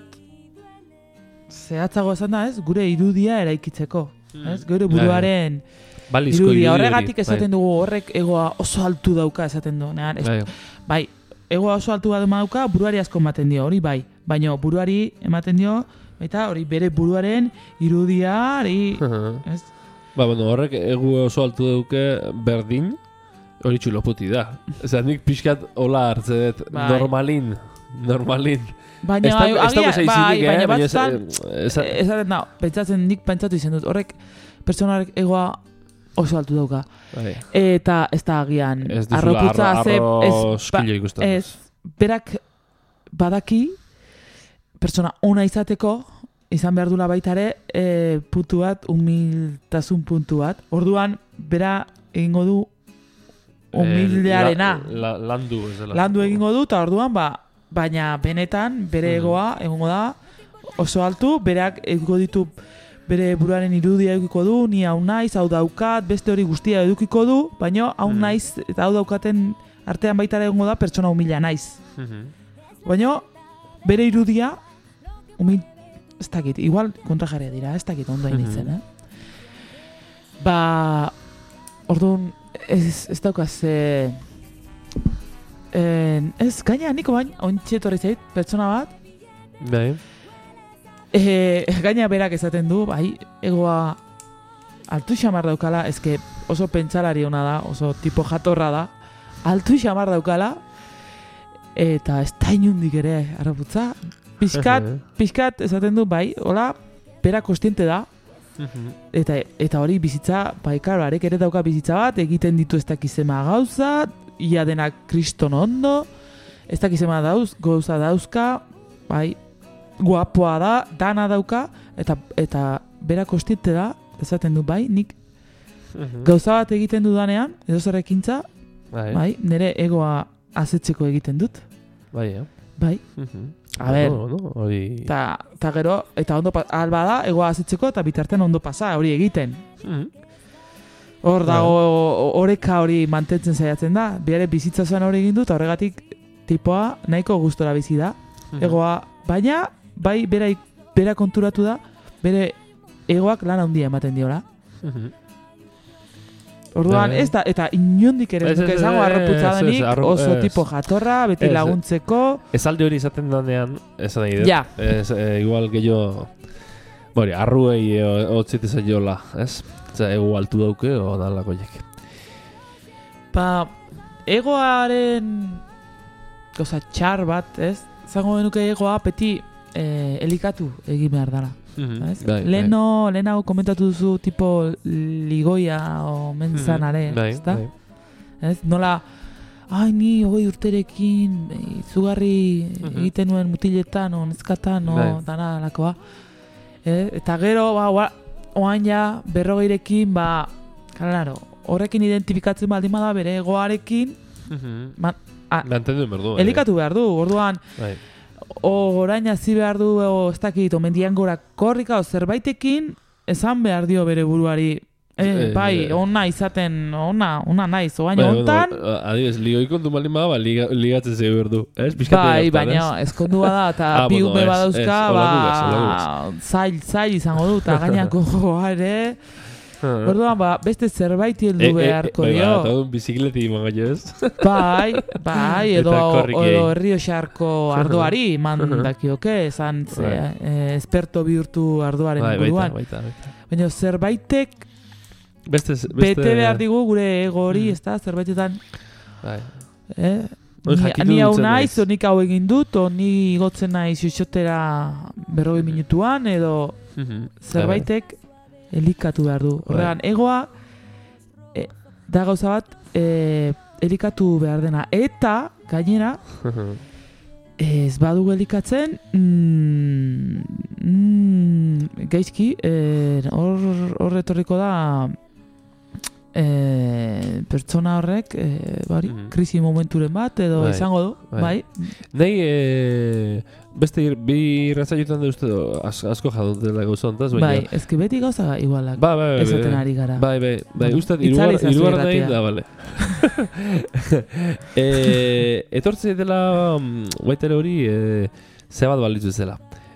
zehatzago esan da, ez? Gure irudia eraikitzeko, ez? Gure buruaren balizko irudia. irudi hori, Horregatik esaten bai. dugu horrek egoa oso altu dauka esaten du. Nean, ez, Bai. bai, egoa oso altu bat dauka, buruari asko ematen dio, hori bai. Baina buruari ematen dio, baita hori bere buruaren irudiari, ez? Ba, bueno, horrek egu oso altu duke berdin, hori txuloputi da. Osea, nik pixkat hola hartze dut, Bai. normalin, normalin. Baina, Ez da- bai, ez dago agian- zaizinik, bai, eh, baina baina batzutan, ez- ez- esaten da, pentsatzen, nik pentsatu izan dut, horrek pertsonarek egoa oso altu dauka. Bai. Eta ez da agian Ez duzula arroputza arro, ze- arro ez, ba- skilo ikusten. ez, berak badaki pertsona ona izateko izan behar dula baita ere e, puntu bat, humiltasun puntu bat. Orduan, bera egingo du humildearena. Eh, la, la, landu, ez dela. Landu egingo du, eta orduan, ba, baina benetan, bere Mhm. egoa, egongo da, oso altu, berak egingo ditu bere buruaren irudia edukiko du, ni hau naiz, hau daukat, beste hori guztia edukiko du, baina hau Mhm. naiz eta hau daukaten artean baita ere egongo da pertsona humila naiz. Mhm. Baina bere irudia, humil, ez dakit, igual kontrajarria dira, ez dakit ondo Mhm. initzen, eh? Ba, orduan, ez, ez daukaz, eh, eh, ez, gaina niko bain, ontsi etorri zait, pertsona bat, Bai. eh, gaina berak esaten du, bai, egoa altu xamar daukala, ezke oso pentsalari ona da, oso tipo jatorra da, altu xamar daukala, eta ez da inundik ere, arraputza, pixkat, pixkat esaten du, bai, hola, bera kostiente da, Mhm. eta eta hori bizitza, bai, karo, arek ere dauka bizitza bat, egiten ditu ez dakizema gauza, ia denak kriston ondo, ez dakizema dauz, gauza dauzka, bai, guapoa da, dana dauka, eta eta bera kostiente da, esaten du, bai, nik Mhm. gauza bat egiten dudanean, edo zer ekintza, Bai. bai, nire egoa azetzeko egiten dut, Bai, eh? bai, Mhm. A ber. No, no, hori... eta ta gero, eta ondo, pa- alba da, egoa azetzeko, eta bitartean ondo pasa, hori egiten. Mhm. Hor Bai. dago, oreka hori mantentzen saiatzen da, bere bizitza zen hori egin du, eta horregatik tipoa nahiko gustora bizi da, Mhm. egoa, baina, bai, bera, bera konturatu da, bere egoak lan handia ematen diola. Mhm. Orduan, Bai. ez da, eta inondik ere Ez, ez duke ez, esango ez, arroputza ez, denik, arro- oso ez. tipo jatorra, beti Ez, ez. laguntzeko, Ez alde hori izaten danean, ez nahi dut. Ja. Ez, e, igual gehiago... Bori, arruei e, otzite zaiola, ez? Zer, egu altu dauke, o dalako jek. ba, egoaren gauza txar bat, ez? Zango genuke egoa beti eh, elikatu egin behar dara. Ez? Bai, Leno, lehenago komentatu duzu tipo ligoia o mentzanare, bai, ezta? bai. Ez? Nola, ai, ni hogei urterekin eh, izugarri Mhm. egiten nuen mutiletan, o neskatan, o Bai. dana lakoa. Eh? Eta gero, ba, oa- oain ja, berrogeirekin, ba, claro, horrekin identifikatzen baldin bada bere egoarekin, Mhm. ma, a, Mantendu behar du. bai. elikatu behar du, orduan, Bai. o orain hazi behar du, o ez dakit, omendian gora korrika, o zerbaitekin, esan behar dio bere buruari, eh, Eh, bai, eh. ona izaten, ona, ona naiz, oain Bai, hontan, bueno, adibidez, ligoi kontu malin bada, ba, liga, ligatzen zeu behar du. Ez? Pixkat bai, egin baina hartan, ez? ezkondua da, eta Ah, bi bueno, ume ez, badauzka, ez, ba, holango bez, holango zail, zail izango du, eta gainako joa ere, Ah. orduan, ba, beste zerbait heldu beharko bai, dio. ba, eta un bizikleti iman gaio ez? Bai, bai, edo, Eta korriki. edo Errioxarko ardoari man dakioke, esan ze, Bai. eh, esperto bihurtu ardoaren Bai, baita, inguruan. baita, baita. Baina zerbaitek Beste, beste... bete behar digu gure ego hori, Mm. ez da, zerbaitetan, Bai. eh? Hori Ni, jakitu ni hau dutzen naiz, naiz. o nik hau egin dut, o ni igotzen naiz xoxotera berrogei minutuan, edo Mhm. zerbaitek elikatu behar du. Bai. Horregan, egoa e, da gauza bat e, elikatu behar dena. Eta, gainera, Bai. ez badugu elikatzen, mm, mm, gaizki, eh, hor hor etorriko da e, pertsona horrek, e, bari, Mhm. krisi momenturen bat, edo Bai, izango du, bai. bai. Nei, e, beste ir- bi irratzaioetan da uste do, az, asko jadut dela gauza ontaz, baina... Bai, ezki beti gauza igualak Ba, bai, bai, esaten bai. ari gara. Bai, bai, bai, Bueno, uste itzali irugar, ezazu irugar nahi irratia. da, bale. e, etortze dela, mm, baitere hori, e, ze bat balitzu zela.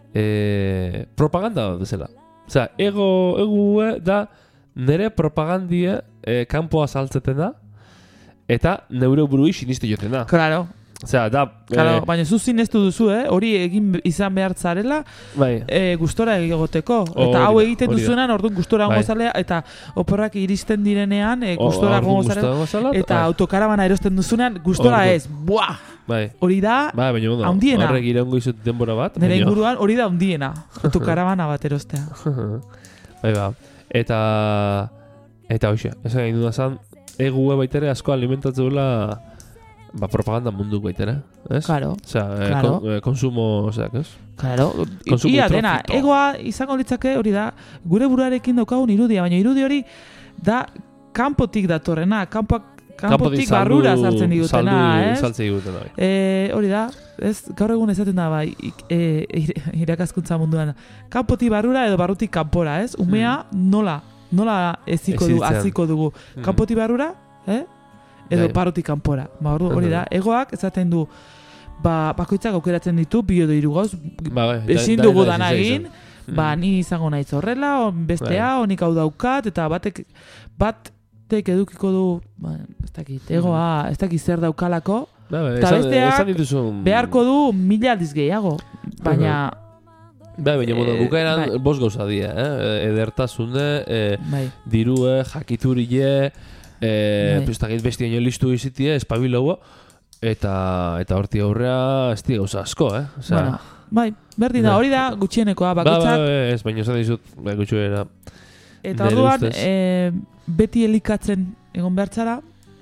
E, propaganda bat bezala. Osea, ego, ego da, nere propagandia e, kanpoa saltzeten da, eta neure burui siniste joten da. Claro, Osea, da... claro, e, baina zu zineztu duzu, eh? Hori egin izan behar zarela, bai, e, gustora egoteko. Hori Eta da, hau egiten hori da. duzuenan, orduan gustora Bai. gongo zalea, eta oporrak iristen direnean, e, o- gustora orduan gongo zalea, gustora zala, eta bai, autokarabana erosten duzunean, gustora Ordu. ez, buah! bai, Hori da, bai, baina bueno, handiena. horrek iraungo izut denbora bat. nire baina- inguruan, hori da handiena, autokarabana bat erostea. bai, ba. Eta... Eta hoxe, esan gain duda zan, egue baitere asko alimentatzula ba, propaganda mundu baitere, ez? Claro, Osea, eh, claro. kon, eh, konsumo, oseak, ez? claro. Konsumo Ia y dena, tráfico. egoa izango litzake hori da, gure buruarekin daukagun irudia, baina irudi hori da kanpotik datorrena, kanpoak kanpotik barrura sartzen digutena, saldu, ez? Saltze digutena, bai. E, hori da, ez, gaur egun esaten da bai, ik- e, ir- irakaskuntza munduan. Kanpotik barrura edo barrutik kanpora, ez? Umea nola, nola eziko du, Eziltzean. haziko dugu. Mm. Kanpotik barrura, eh? Edo Bai. barrutik kanpora. Ba, ordu, hori da, egoak esaten du, ba, bakoitzak aukeratzen ditu, bi edo hiru gauz, Ba, bai, da- ezin da- dugu da- dana izan, egin, izan. ba, Mm. ni izango naiz horrela, o bestea, onik hau daukat, eta batek, batek edukiko du, ba, ez dakit, egoa, ez dakit zer daukalako, Ba, bai, eta esan- besteak esan dituzun... beharko du mila aldiz gehiago, baina, Bai, baina, bueno, Eh, bukaeran bai. bost gauza dira, eh? Edertasune, eh, bai, dirue, jakiturie, eh, Bai. pues, takit besti ino listu izitie, espabilaua, eta eta horti aurrea, ez di gauza asko, eh? Osea, bueno, bai, berdin da, Bai. hori da gutxienekoa, ba, ba, bakoitzak, ba, ez, baina esan dizut, ba, gutxu era. eta nire orduan, ustez. e, beti elikatzen egon behartzara,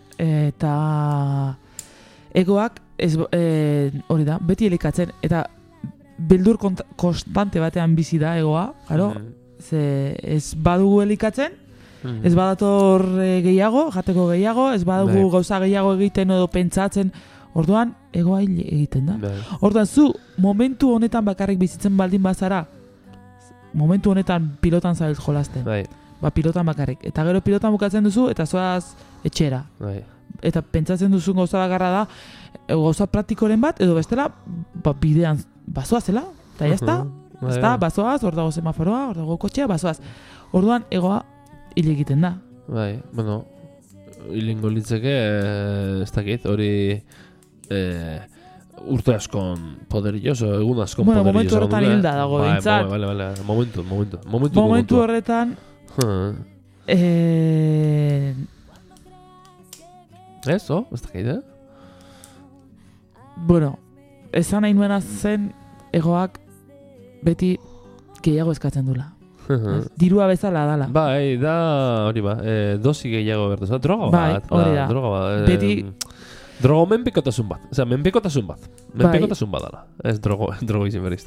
eta egoak, ez, e, hori da, beti elikatzen, eta beldur kont- konstante batean bizi da egoa, claro, Mhm. ze ez badugu elikatzen, Mhm. ez badator e, gehiago, jateko gehiago, ez badugu Bai. gauza gehiago egiten edo pentsatzen, orduan egoa hil egiten da. Bai. Orduan zu momentu honetan bakarrik bizitzen baldin bazara, momentu honetan pilotan zabiltz jolasten, Bai, ba pilotan bakarrik, eta gero pilotan bukatzen duzu eta zoaz etxera. bai. Eta pentsatzen duzun gauza bakarra da, e, gauza praktikoren bat, edo bestela, ba, bidean bazoazela, eta jazta, Bai, ezta, bai. bazoaz, hor dago semaforoa, hor dago kotxea, bazoaz. Orduan egoa hil egiten da. Bai, bueno, hilingo litzeke, eh, ez dakit, hori eh, urte askon poderillos, o egun askon Bueno, poderillos. momentu horretan egon dute. hilda dago, Bai, behintzat. Bai, bai, bai, momentu, momentu, momentu, Momentu horretan, horretan. eh, Ez, oh, ez dakit, eh? bueno, esan nahi nuena zen egoak beti gehiago eskatzen dula. Ez? Dirua bezala dala. Bai, da, hori ba, eh, dosi gehiago bertu, za, droga Bai, bat, hori da. droga bat. eh, Beti- Drogo menpekotasun bat, osea, menpekotasun bat. Bai. Menpekotasun bat dala, ez drogo, drogo izin beriztu.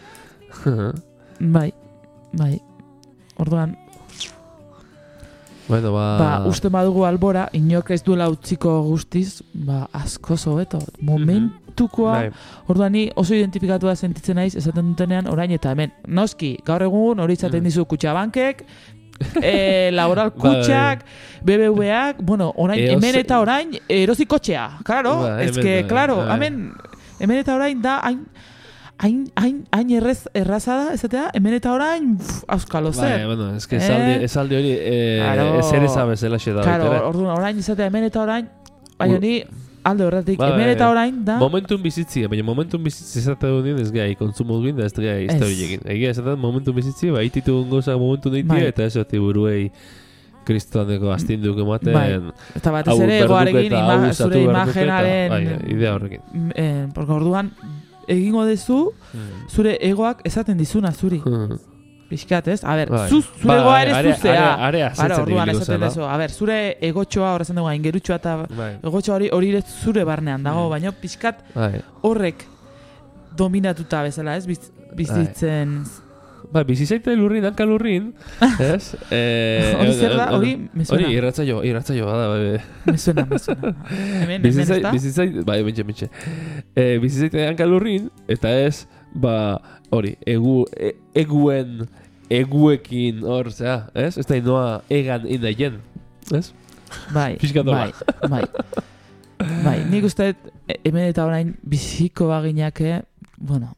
Bai, bai. Orduan, Bueno, ba... ba, uste badugu albora, inork ez duela utziko guztiz, ba, asko zobeto. Momentukoa, Bai. orduan ni oso identifikatua sentitzen naiz, esaten dutenean orain eta hemen. Noski, gaur egun hori izaten dizu Kutxabankek, e, laboral kutxak, B B V-ak, bueno, orain, Eos- hemen eta orain erosi kotxea, claro, Ba, ez hemen, que, bai, claro, bai. hemen, hemen eta orain da, hain, hain, hain, hain errez, erraza da, esatea, hemen eta orain, pff, auskalo Bai, zer. bueno, es que Eh? esaldi, esaldi hori eh, Claro. ez ere zabezela xe da. Claro, baita ere. orduan, orain izatea hemen eta orain, baina Ur- ni alde horretik, Ba, hemen bai, eta orain da, Momentun bizitzi, baina momentun bizitzi esate duen ez gai, kontsumo duen da ez gai historiekin. Egia esaten momentun bizitzi, ba, ititun gozak momentun Bai. deitia, eta ez oti buruei kristoaneko astinduk ematen, Bai. eta batez hau ere behar egoarekin, duke eta ima, hau usatu zure behar duke eta- imagenaren, bai, idea horrekin. mm, eh, porque orduan, egingo dezu, zure egoak esaten dizuna zuri. Pixkat, ez? A ber, Bai. zuz, zure Bai, egoa ere area- zuzea. area- area Bara, zetzen orduan ibiliko esaten zela. dezu. A ber, zure egotxoa, horrezen dugu, ingerutxoa eta Bai. egotxoa hori hori ere zure barnean dago, baina pixkat Bai. horrek dominatuta bezala, ez? Biz, bizitzen... Ba, bizizaita lurrin, hanka lurrin, ez? Eh, Hori zer da? Hori me suena. Hori, irratzaio, irratzaio, bada, bai. Me suena, me suena. Hemen, hemen, ez Bizizait, da? bizizait, bai, mentxe, mentxe. E, bizizaita hanka lurrin, eta ez, ba, hori, egu, e, eguen, eguekin hor, zera, ez? Ez da inoa egan indaien, ez? Bai, Pixkat bai, hola. bai. Bai, nik uste dut, e- hemen eta orain biziko baginake, bueno,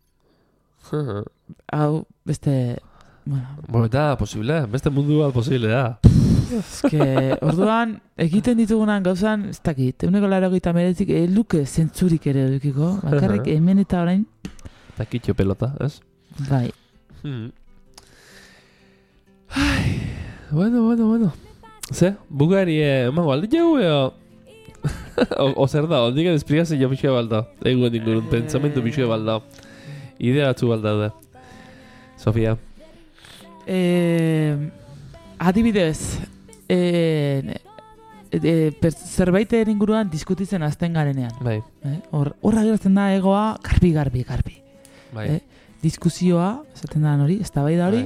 hau beste, bueno, Bueno, eta posible, beste mundu bat posible da. eske, orduan, egiten ditugunan gauzan, ez dakit, eguneko laro gita meretik, luke zentzurik ere edukiko, bakarrik hemen eta orain, Eta kitxo pelota, ez? bai, Hmm. Ai, bueno, bueno, bueno. Ze, bugari, eh, emango aldi jau, eo? o, o zer da, ondik edo esplikazio pixua balda. Egoen ingurun, pentsamentu pixua balda. Idea batzu balda da. Sofia. eh, adibidez, eh, eh, per, zerbaiten inguruan diskutitzen azten garenean. Bai, Eh? Hor, horra geratzen da egoa garbi, garbi, garbi. bai. Eh? Diskusioa, esaten da hori, eztabaida hori. Bai.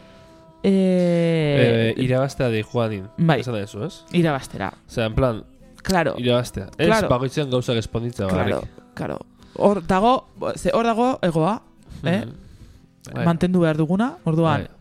Eh, Eh, irabaztea de Juanin. bai. Esan da eso, ez? irabaztera. Osea, en plan, Claro, irabaztea. Ez, Claro. bagoitzean gauzak esponditza claro, bakarrik. claro. Hor dago, ze hor dago egoa, eh? Mhm. Bai. Mantendu behar duguna, orduan. Bai.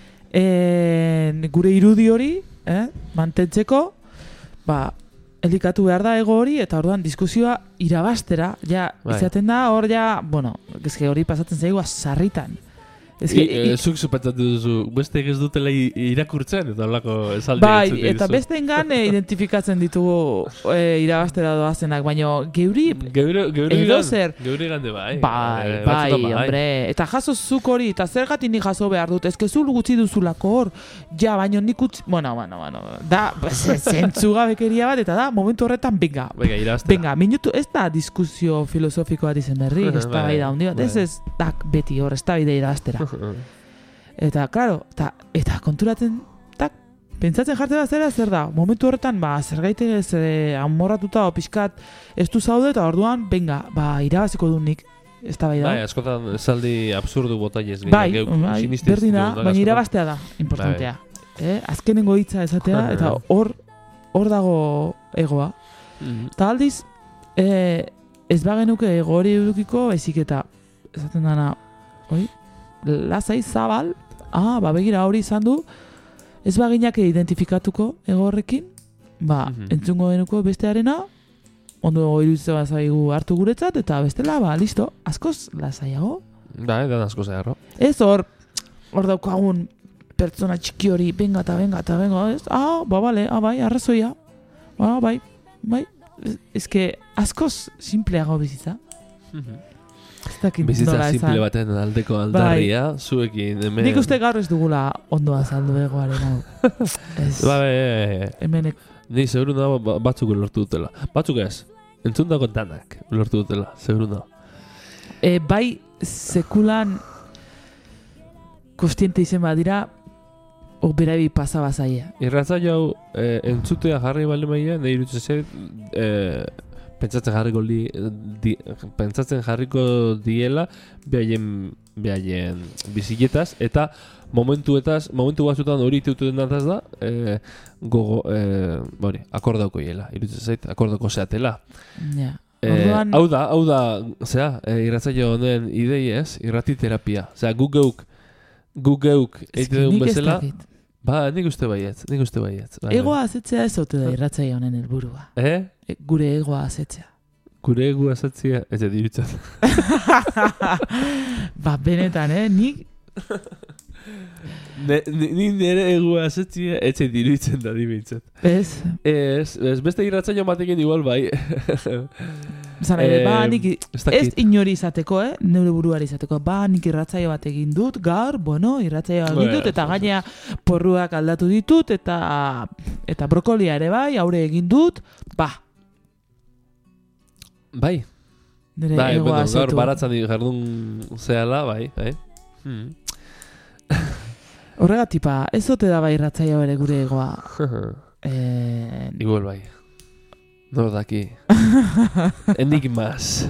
Eh, gure irudi hori, eh? Mantentzeko, ba, elikatu behar da ego hori, eta orduan diskusioa irabaztera, ja, Bai. izaten da, hor ja, bueno, eske hori pasatzen zaigua sarritan. Eske, I, eh, zuk supetatu duzu, beste ez dutela i- irakurtzen, eta holako esaldi bai, entzuten eta dituzu. besteengan e, identifikatzen ditugu e, irabaztera doazenak, baina geuri, Geure, geure edo gan- zer. Geure gande bai. bai, Eh, bai, batzutan hombre, eta jaso zuk hori, eta zergatik nik jaso behar dut, ezke zu gutxi duzulako hor, ja, baina nik utzi, bueno, bueno, bueno, da, zentzugabekeria bat, eta da, momentu horretan, benga, Venga, irabaztera. Venga, minutu, ez da diskusio filosofiko bat izen berri, ez da Bai, bai da hundi bat, ez bai. ez da beti hor, ez da bide irabaztera. Eta, claro, eta, eta konturatzen, tak, pentsatzen jartzen da zera, zer da, momentu horretan, ba, zer gaite ez e, amorratuta o pixkat ez du zaude, eta orduan, venga, ba, irabaziko du nik, ez da bai da. Bai, askotan esaldi absurdu botainez. Bai, bai, berdina, baina irabaztea da, importantea. Eh? Azkenengo hitza esatea, eta hor, hor dago egoa. Eta aldiz, eh, ez bagenuke ego hori edukiko, baizik eta, esaten dana, oi, lasai zabal, ah, ba, begira hori izan du, ez baginake identifikatuko ego horrekin, ba, Mhm. entzungo genuko bestearena, ondo iruditzen bazaigu hartu guretzat, eta bestela, ba, listo, askoz lasaiago. Bai, dan asko zeharro. Ez hor, hor daukagun pertsona txiki hori, benga eta benga eta benga, ez? Ah, ba, bale, ah, bai, arrazoia. Ah, bai, bai. Ez, ez que askoz simpleago bizitza. Ez dakit Bizitza nola simple esan. baten aldeko aldarria, zuekin hemen... Nik uste gaur ez dugula ondo azaldu egoaren hau. Ez, Ba, bai, hemen ek- ni seguru nago ba- batzuk lortu dutela. Batzuk ez, entzun dago danak lortu dutela, seguru nago. e, bai sekulan kostiente izen badira, o berabi pasa bazaia. Irratza jau, eh, entzutea jarri bali maia, nahi irutzen zait, eh, pentsatzen jarriko li, di, pentsatzen jarriko diela, behaien behaien biziketaz, eta momentuetaz, momentu batzutan hori iteuten dataz da, e, gogo, e, bori, akordauko hiela, iruditzen zait, akordauko zeatela. Ja. E, Orduan, hau da, hau da, zera, e, irratzaio honen idei ez, irratiterapia. Osea, gu geuk, gu geuk egiten dugun nik ez bezala, dakit. ba, nik uste baietz, nik uste baietz. Bai, Egoa azetzea ez ote da irratzaia honen helburua. bai. Eh? E, gure egoa azetzea. Gure egu azatzia, ez da dirutzen. Ba, benetan, eh? Nik Ne, ni, ni nire egu azatzia, ez da dirutzen da dibitzat. ez, Ez, ez beste irratzaio batekin igual bai. zan ere, ba, Eh, nik ez dakit. ez inori izateko, eh? Neure buruari izateko, ba, nik irratzaio bat egin dut, gaur, bueno, irratzaio egin dut, Bueno, eta gainea porruak aldatu ditut, eta eta brokolia ere bai, aurre egin dut, ba, Bai, nire bai, egoa bueno, gaur azetu. baratzan jardun zehala, bai, bai. Hmm. Horregatik, ba, ez ote da bai irratzaio ere gure egoa. Eh, Igual bai. No daki. Enigmas.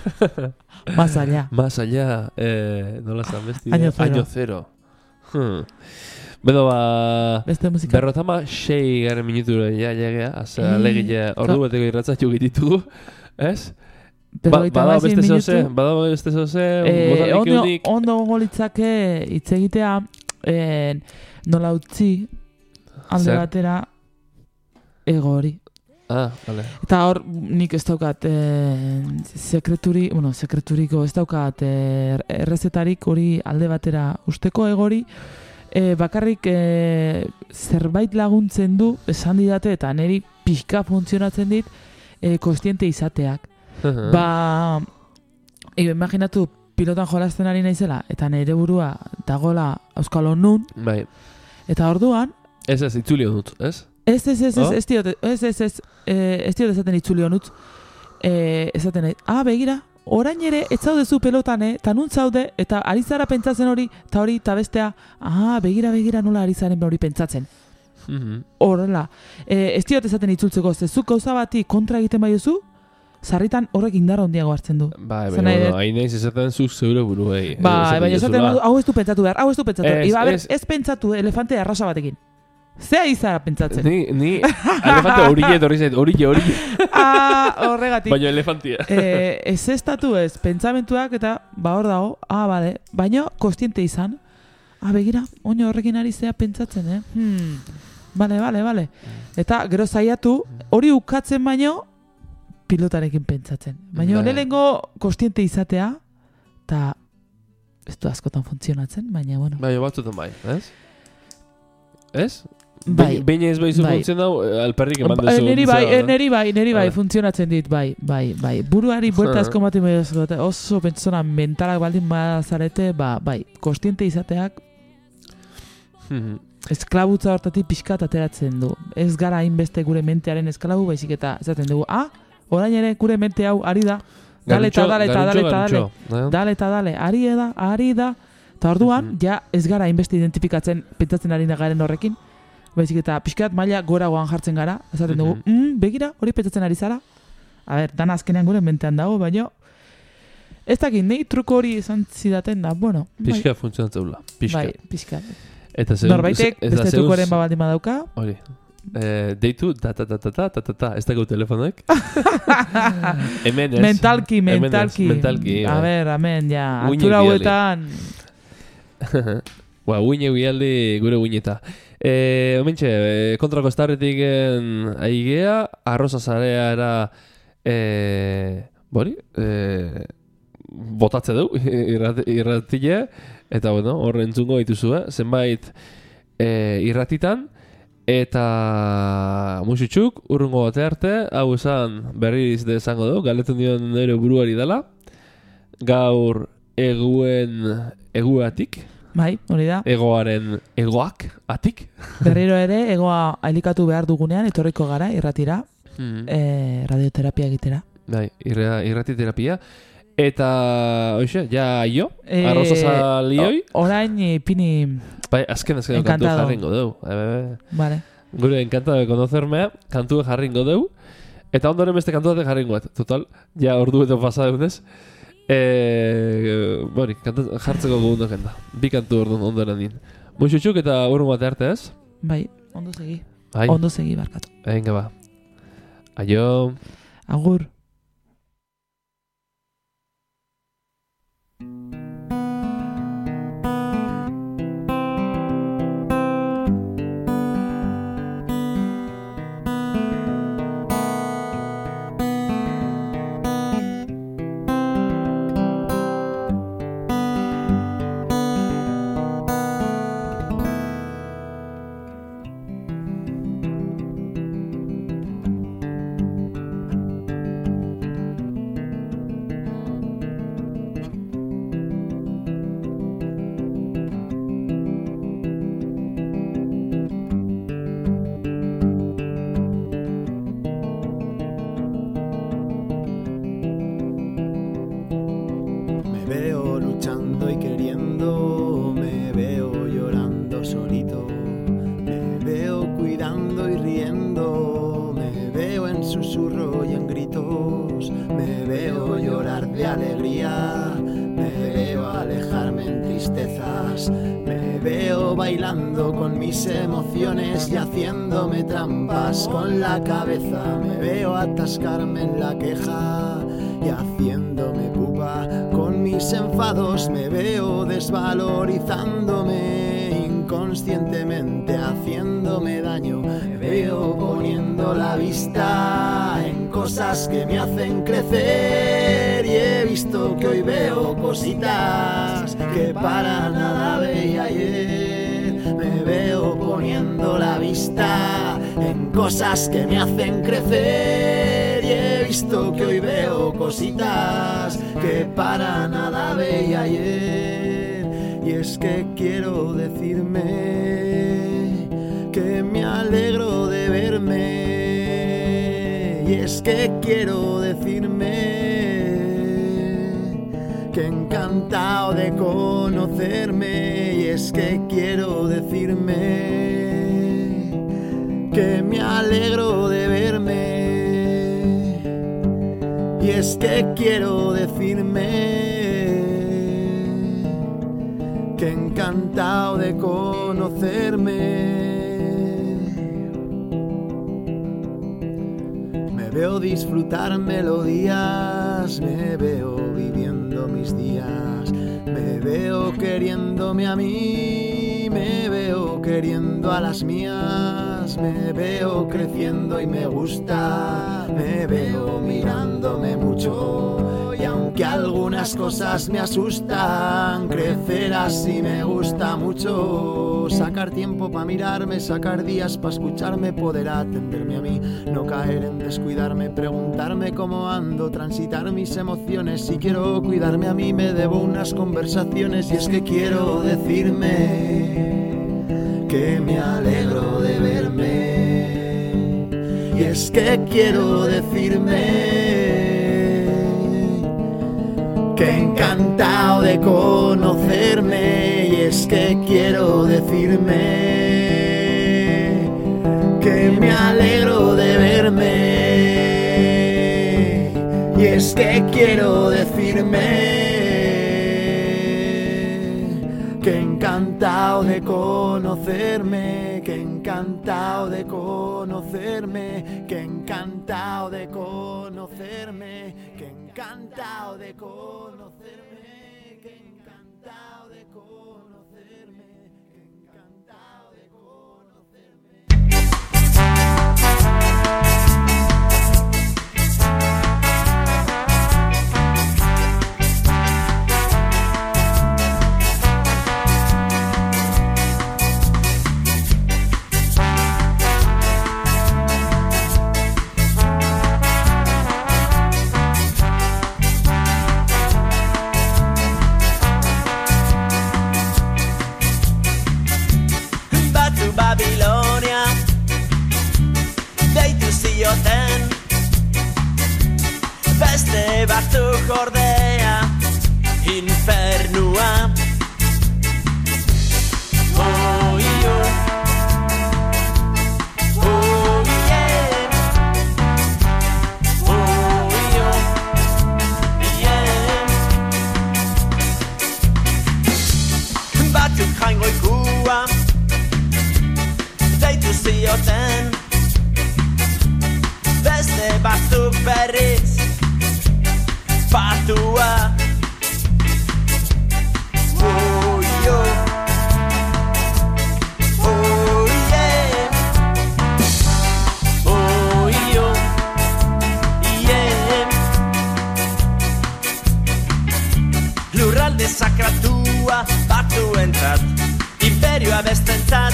más allá. Más allá, eh, nola zan besti? Año cero. Año cero. Hmm. Beno, ba... Beste musika. Berrotama sei garen minutura ja jagea, azera Eh, legile ordu bateko irratzatu gititugu, ez? Ba, Berrogeita bada hamasei beste minutu. zoze, bada beste zoze, Eh, botanik ondo, unik. ondo gongo litzake hitz egitea eh, nola utzi alde Zer? batera ego hori. Ah, vale. Eta hor nik ez daukat eh, sekreturi, bueno, sekreturiko ez daukat eh, errezetarik hori alde batera usteko egori, eh, bakarrik eh, zerbait laguntzen du, esan didate, eta niri pixka funtzionatzen dit, eh, kostiente izateak. Ba, e, imaginatu pilotan jolasten ari naizela, eta nire burua dagola euskal nun, Bai. eta orduan, Ez ez, itzulio dut, ez? ez, ez, ez, ez, Oh? ez diot, ez, ez, ez, eh, ez diot ezaten itzuli honutz, eh, ezaten nahi, ah, begira, orain ere, ez zaudezu pelotan, eh, eta nun zaude, eta ari zara pentsatzen hori, eta hori, eta bestea, ah, begira, begira, nola ari zaren hori pentsatzen. Mhm. Horrela, eh, ez diot ezaten itzultzeko, zezuk gauza bati kontra egiten baiozu, sarritan horrek indarra handiago hartzen du. Bai, Zer baina, nahi bueno, dut? hain naiz esaten zuk zeure buruei. edo Bai, esaten baina esaten diozula. badu, hau ez du pentsatu behar, hau ez du pentsatu. Ez, Iba, a ber, ez. ez pentsatu elefante arrasa batekin. Zea izara pentsatzen. Ni, ni, elefante horille etorri zait, horille, horille. Ah, horregatik. Baina elefantia. eh, ez estatu ez, pentsamentuak eta ba hor dago, ah, bale, baina kostiente izan, ah, begira, oino horrekin ari zea pentsatzen, eh? Hmm, bale, bale, bale. Eta gero zaiatu, hori ukatzen baino, pilotarekin pentsatzen. Baina Bai. lehenengo kostiente izatea, eta ez du askotan funtzionatzen, baina bueno. Bai, batzutan bai, ez? Ez? Bai. Behin ez baizu Bai. funtzionau, alperrik eman Eh, duzu. Neri bai, zera, eh, neri bai, neri bai, Vale. funtzionatzen dit, bai, bai, bai. Buruari buelta Ha. asko ematen bai oso, oso pentsona mentalak baldin bazarete, ba, bai, kostiente izateak Mhm. esklabutza hortatik pixkat ateratzen du. Ez gara hainbeste gure mentearen esklabu, baizik eta esaten dugu, ah, orain ere gure mente hau ari da, dale eta Garutxo, dale eta dale eta dale, garutxo, garutxo, dale eta dale, ari da, ari da, eta orduan, Mhm. ja ez gara hainbeste identifikatzen, pentsatzen ari garen horrekin, baizik eta pixkat maila goragoan jartzen gara, esaten dugu, Mhm. mm, begira, hori pentsatzen ari zara, a ber, dan azkenean gure mentean dago, baina, ez dakit, nahi truko hori esan zidaten da, bueno, bai, Pixka funtzionatzea, pixka. bai, pixkat. Eta zeus, Norbaitek eta beste zeus- trukoren babaldin badauka, Hori. Eh, deitu, ta ta ta ta ta ta ta ta, ez dago telefonoek. Hemen ez. mentalki, Hemen ez, mentalki, mentalki, a bai. ber, amen, ja, Uinek altura bidali. hauetan, Ba, uine guialdi gure uineta. E, Omentxe, e, kontrako estarretik aigea, arroza zareara, e, bori, e, botatze du, irrat, irratile, eta bueno, horre entzungo dituzue, zenbait e, irratitan, eta musutxuk, urrungo bate arte, hau esan berriz de esango du, galetu nion nire buruari dela, gaur eguen eguatik, bai, hori da. egoaren egoak atik. Berriro ere, egoa ailikatu behar dugunean, etorriko gara, irratira, Mm. eh, radioterapia egitera. Bai, irra, irratiterapia. Eta, hoxe, ja jo, Eh, arroza zalioi. o- Orain, ipini, Bai, azken azken kantu Encantado. jarringo dugu. E, vale. gure encantado de conocerme, kantu jarringo dugu. Eta ondoren beste kantu bat jarringo bat. Total, ja ordu eta pasa dugunez. E, bori, kanta, jartzeko gundo kanta. Bi kantu orduan ondoren din. Moixutxuk eta urrun bat arte ez? Bai, ondo segi. Bai. Ondo segi barkatu. Venga ba. Aio. Agur. Emociones y haciéndome trampas con la cabeza. Me veo atascarme en la queja y haciéndome pupa con mis enfados. Me veo desvalorizándome inconscientemente, haciéndome daño. Me veo poniendo la vista en cosas que me hacen crecer y he visto que hoy veo cositas que para nada veía ayer. Me veo poniendo la vista en cosas que me hacen crecer y he visto que hoy veo cositas que para nada veía ayer. Y es que quiero decirme que me alegro de verme. Y es que quiero decirme que encantado de conocerme. Y es que quiero decirme que me alegro de verme. Y es que quiero decirme que encantado de conocerme. Me veo disfrutar melodías, me veo viviendo mis días. Me veo queriéndome a mí, me veo queriendo a las mías. Me veo creciendo y me gusta, me veo mirándome mucho. Y aunque algunas cosas me asustan, crecer así me gusta mucho. Sacar tiempo para mirarme, sacar días para escucharme, poder atenderme a mí, no caer en descuidarme, preguntarme cómo ando, transitar mis emociones. Si quiero cuidarme a mí me debo unas conversaciones. Y es que quiero decirme que me alegro de verme. Y es que quiero decirme que encantado de conocerme. Y es que quiero decirme que me alegro de verme. Y es que quiero decirme que encantado de conocerme, que encantado de conocerme, que encantado de conocerme, que encantado de conocerme, que encantado de conocerme, que encantado de conocerme. batzuk jaingoikua deitu zioten, beste batzuk berriz patua. Oh, yo. Oh, yeah. Oh, yo. Yeah. Lurralde sakratua batuentzat, imperioa bestentzat,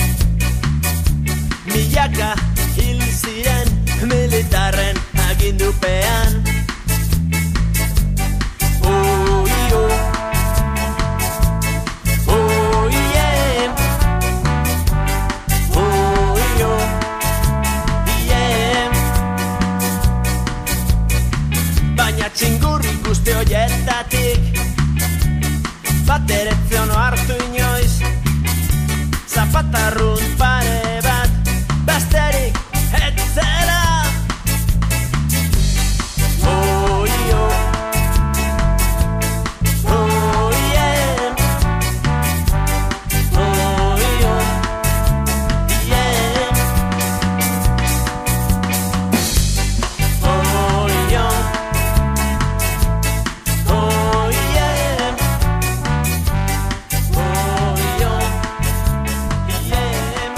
milaka hil ziren militarren agindupean. Oh, yo. Oh, yeah. Oh, yo. Yeah. Baina txingurri guzti horietatik bat eretziono hartu inoiz, zapatarrun pare bat besterik etzera. Oh, yo. Oh, yeah. Oh, yo. Yeah. Oh, yo. Oh, yeah. Oh, yo. Yeah.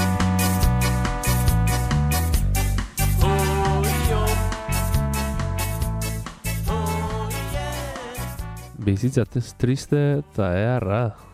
Oh, yo. Oh, yeah. Bizitza triste eta eharra.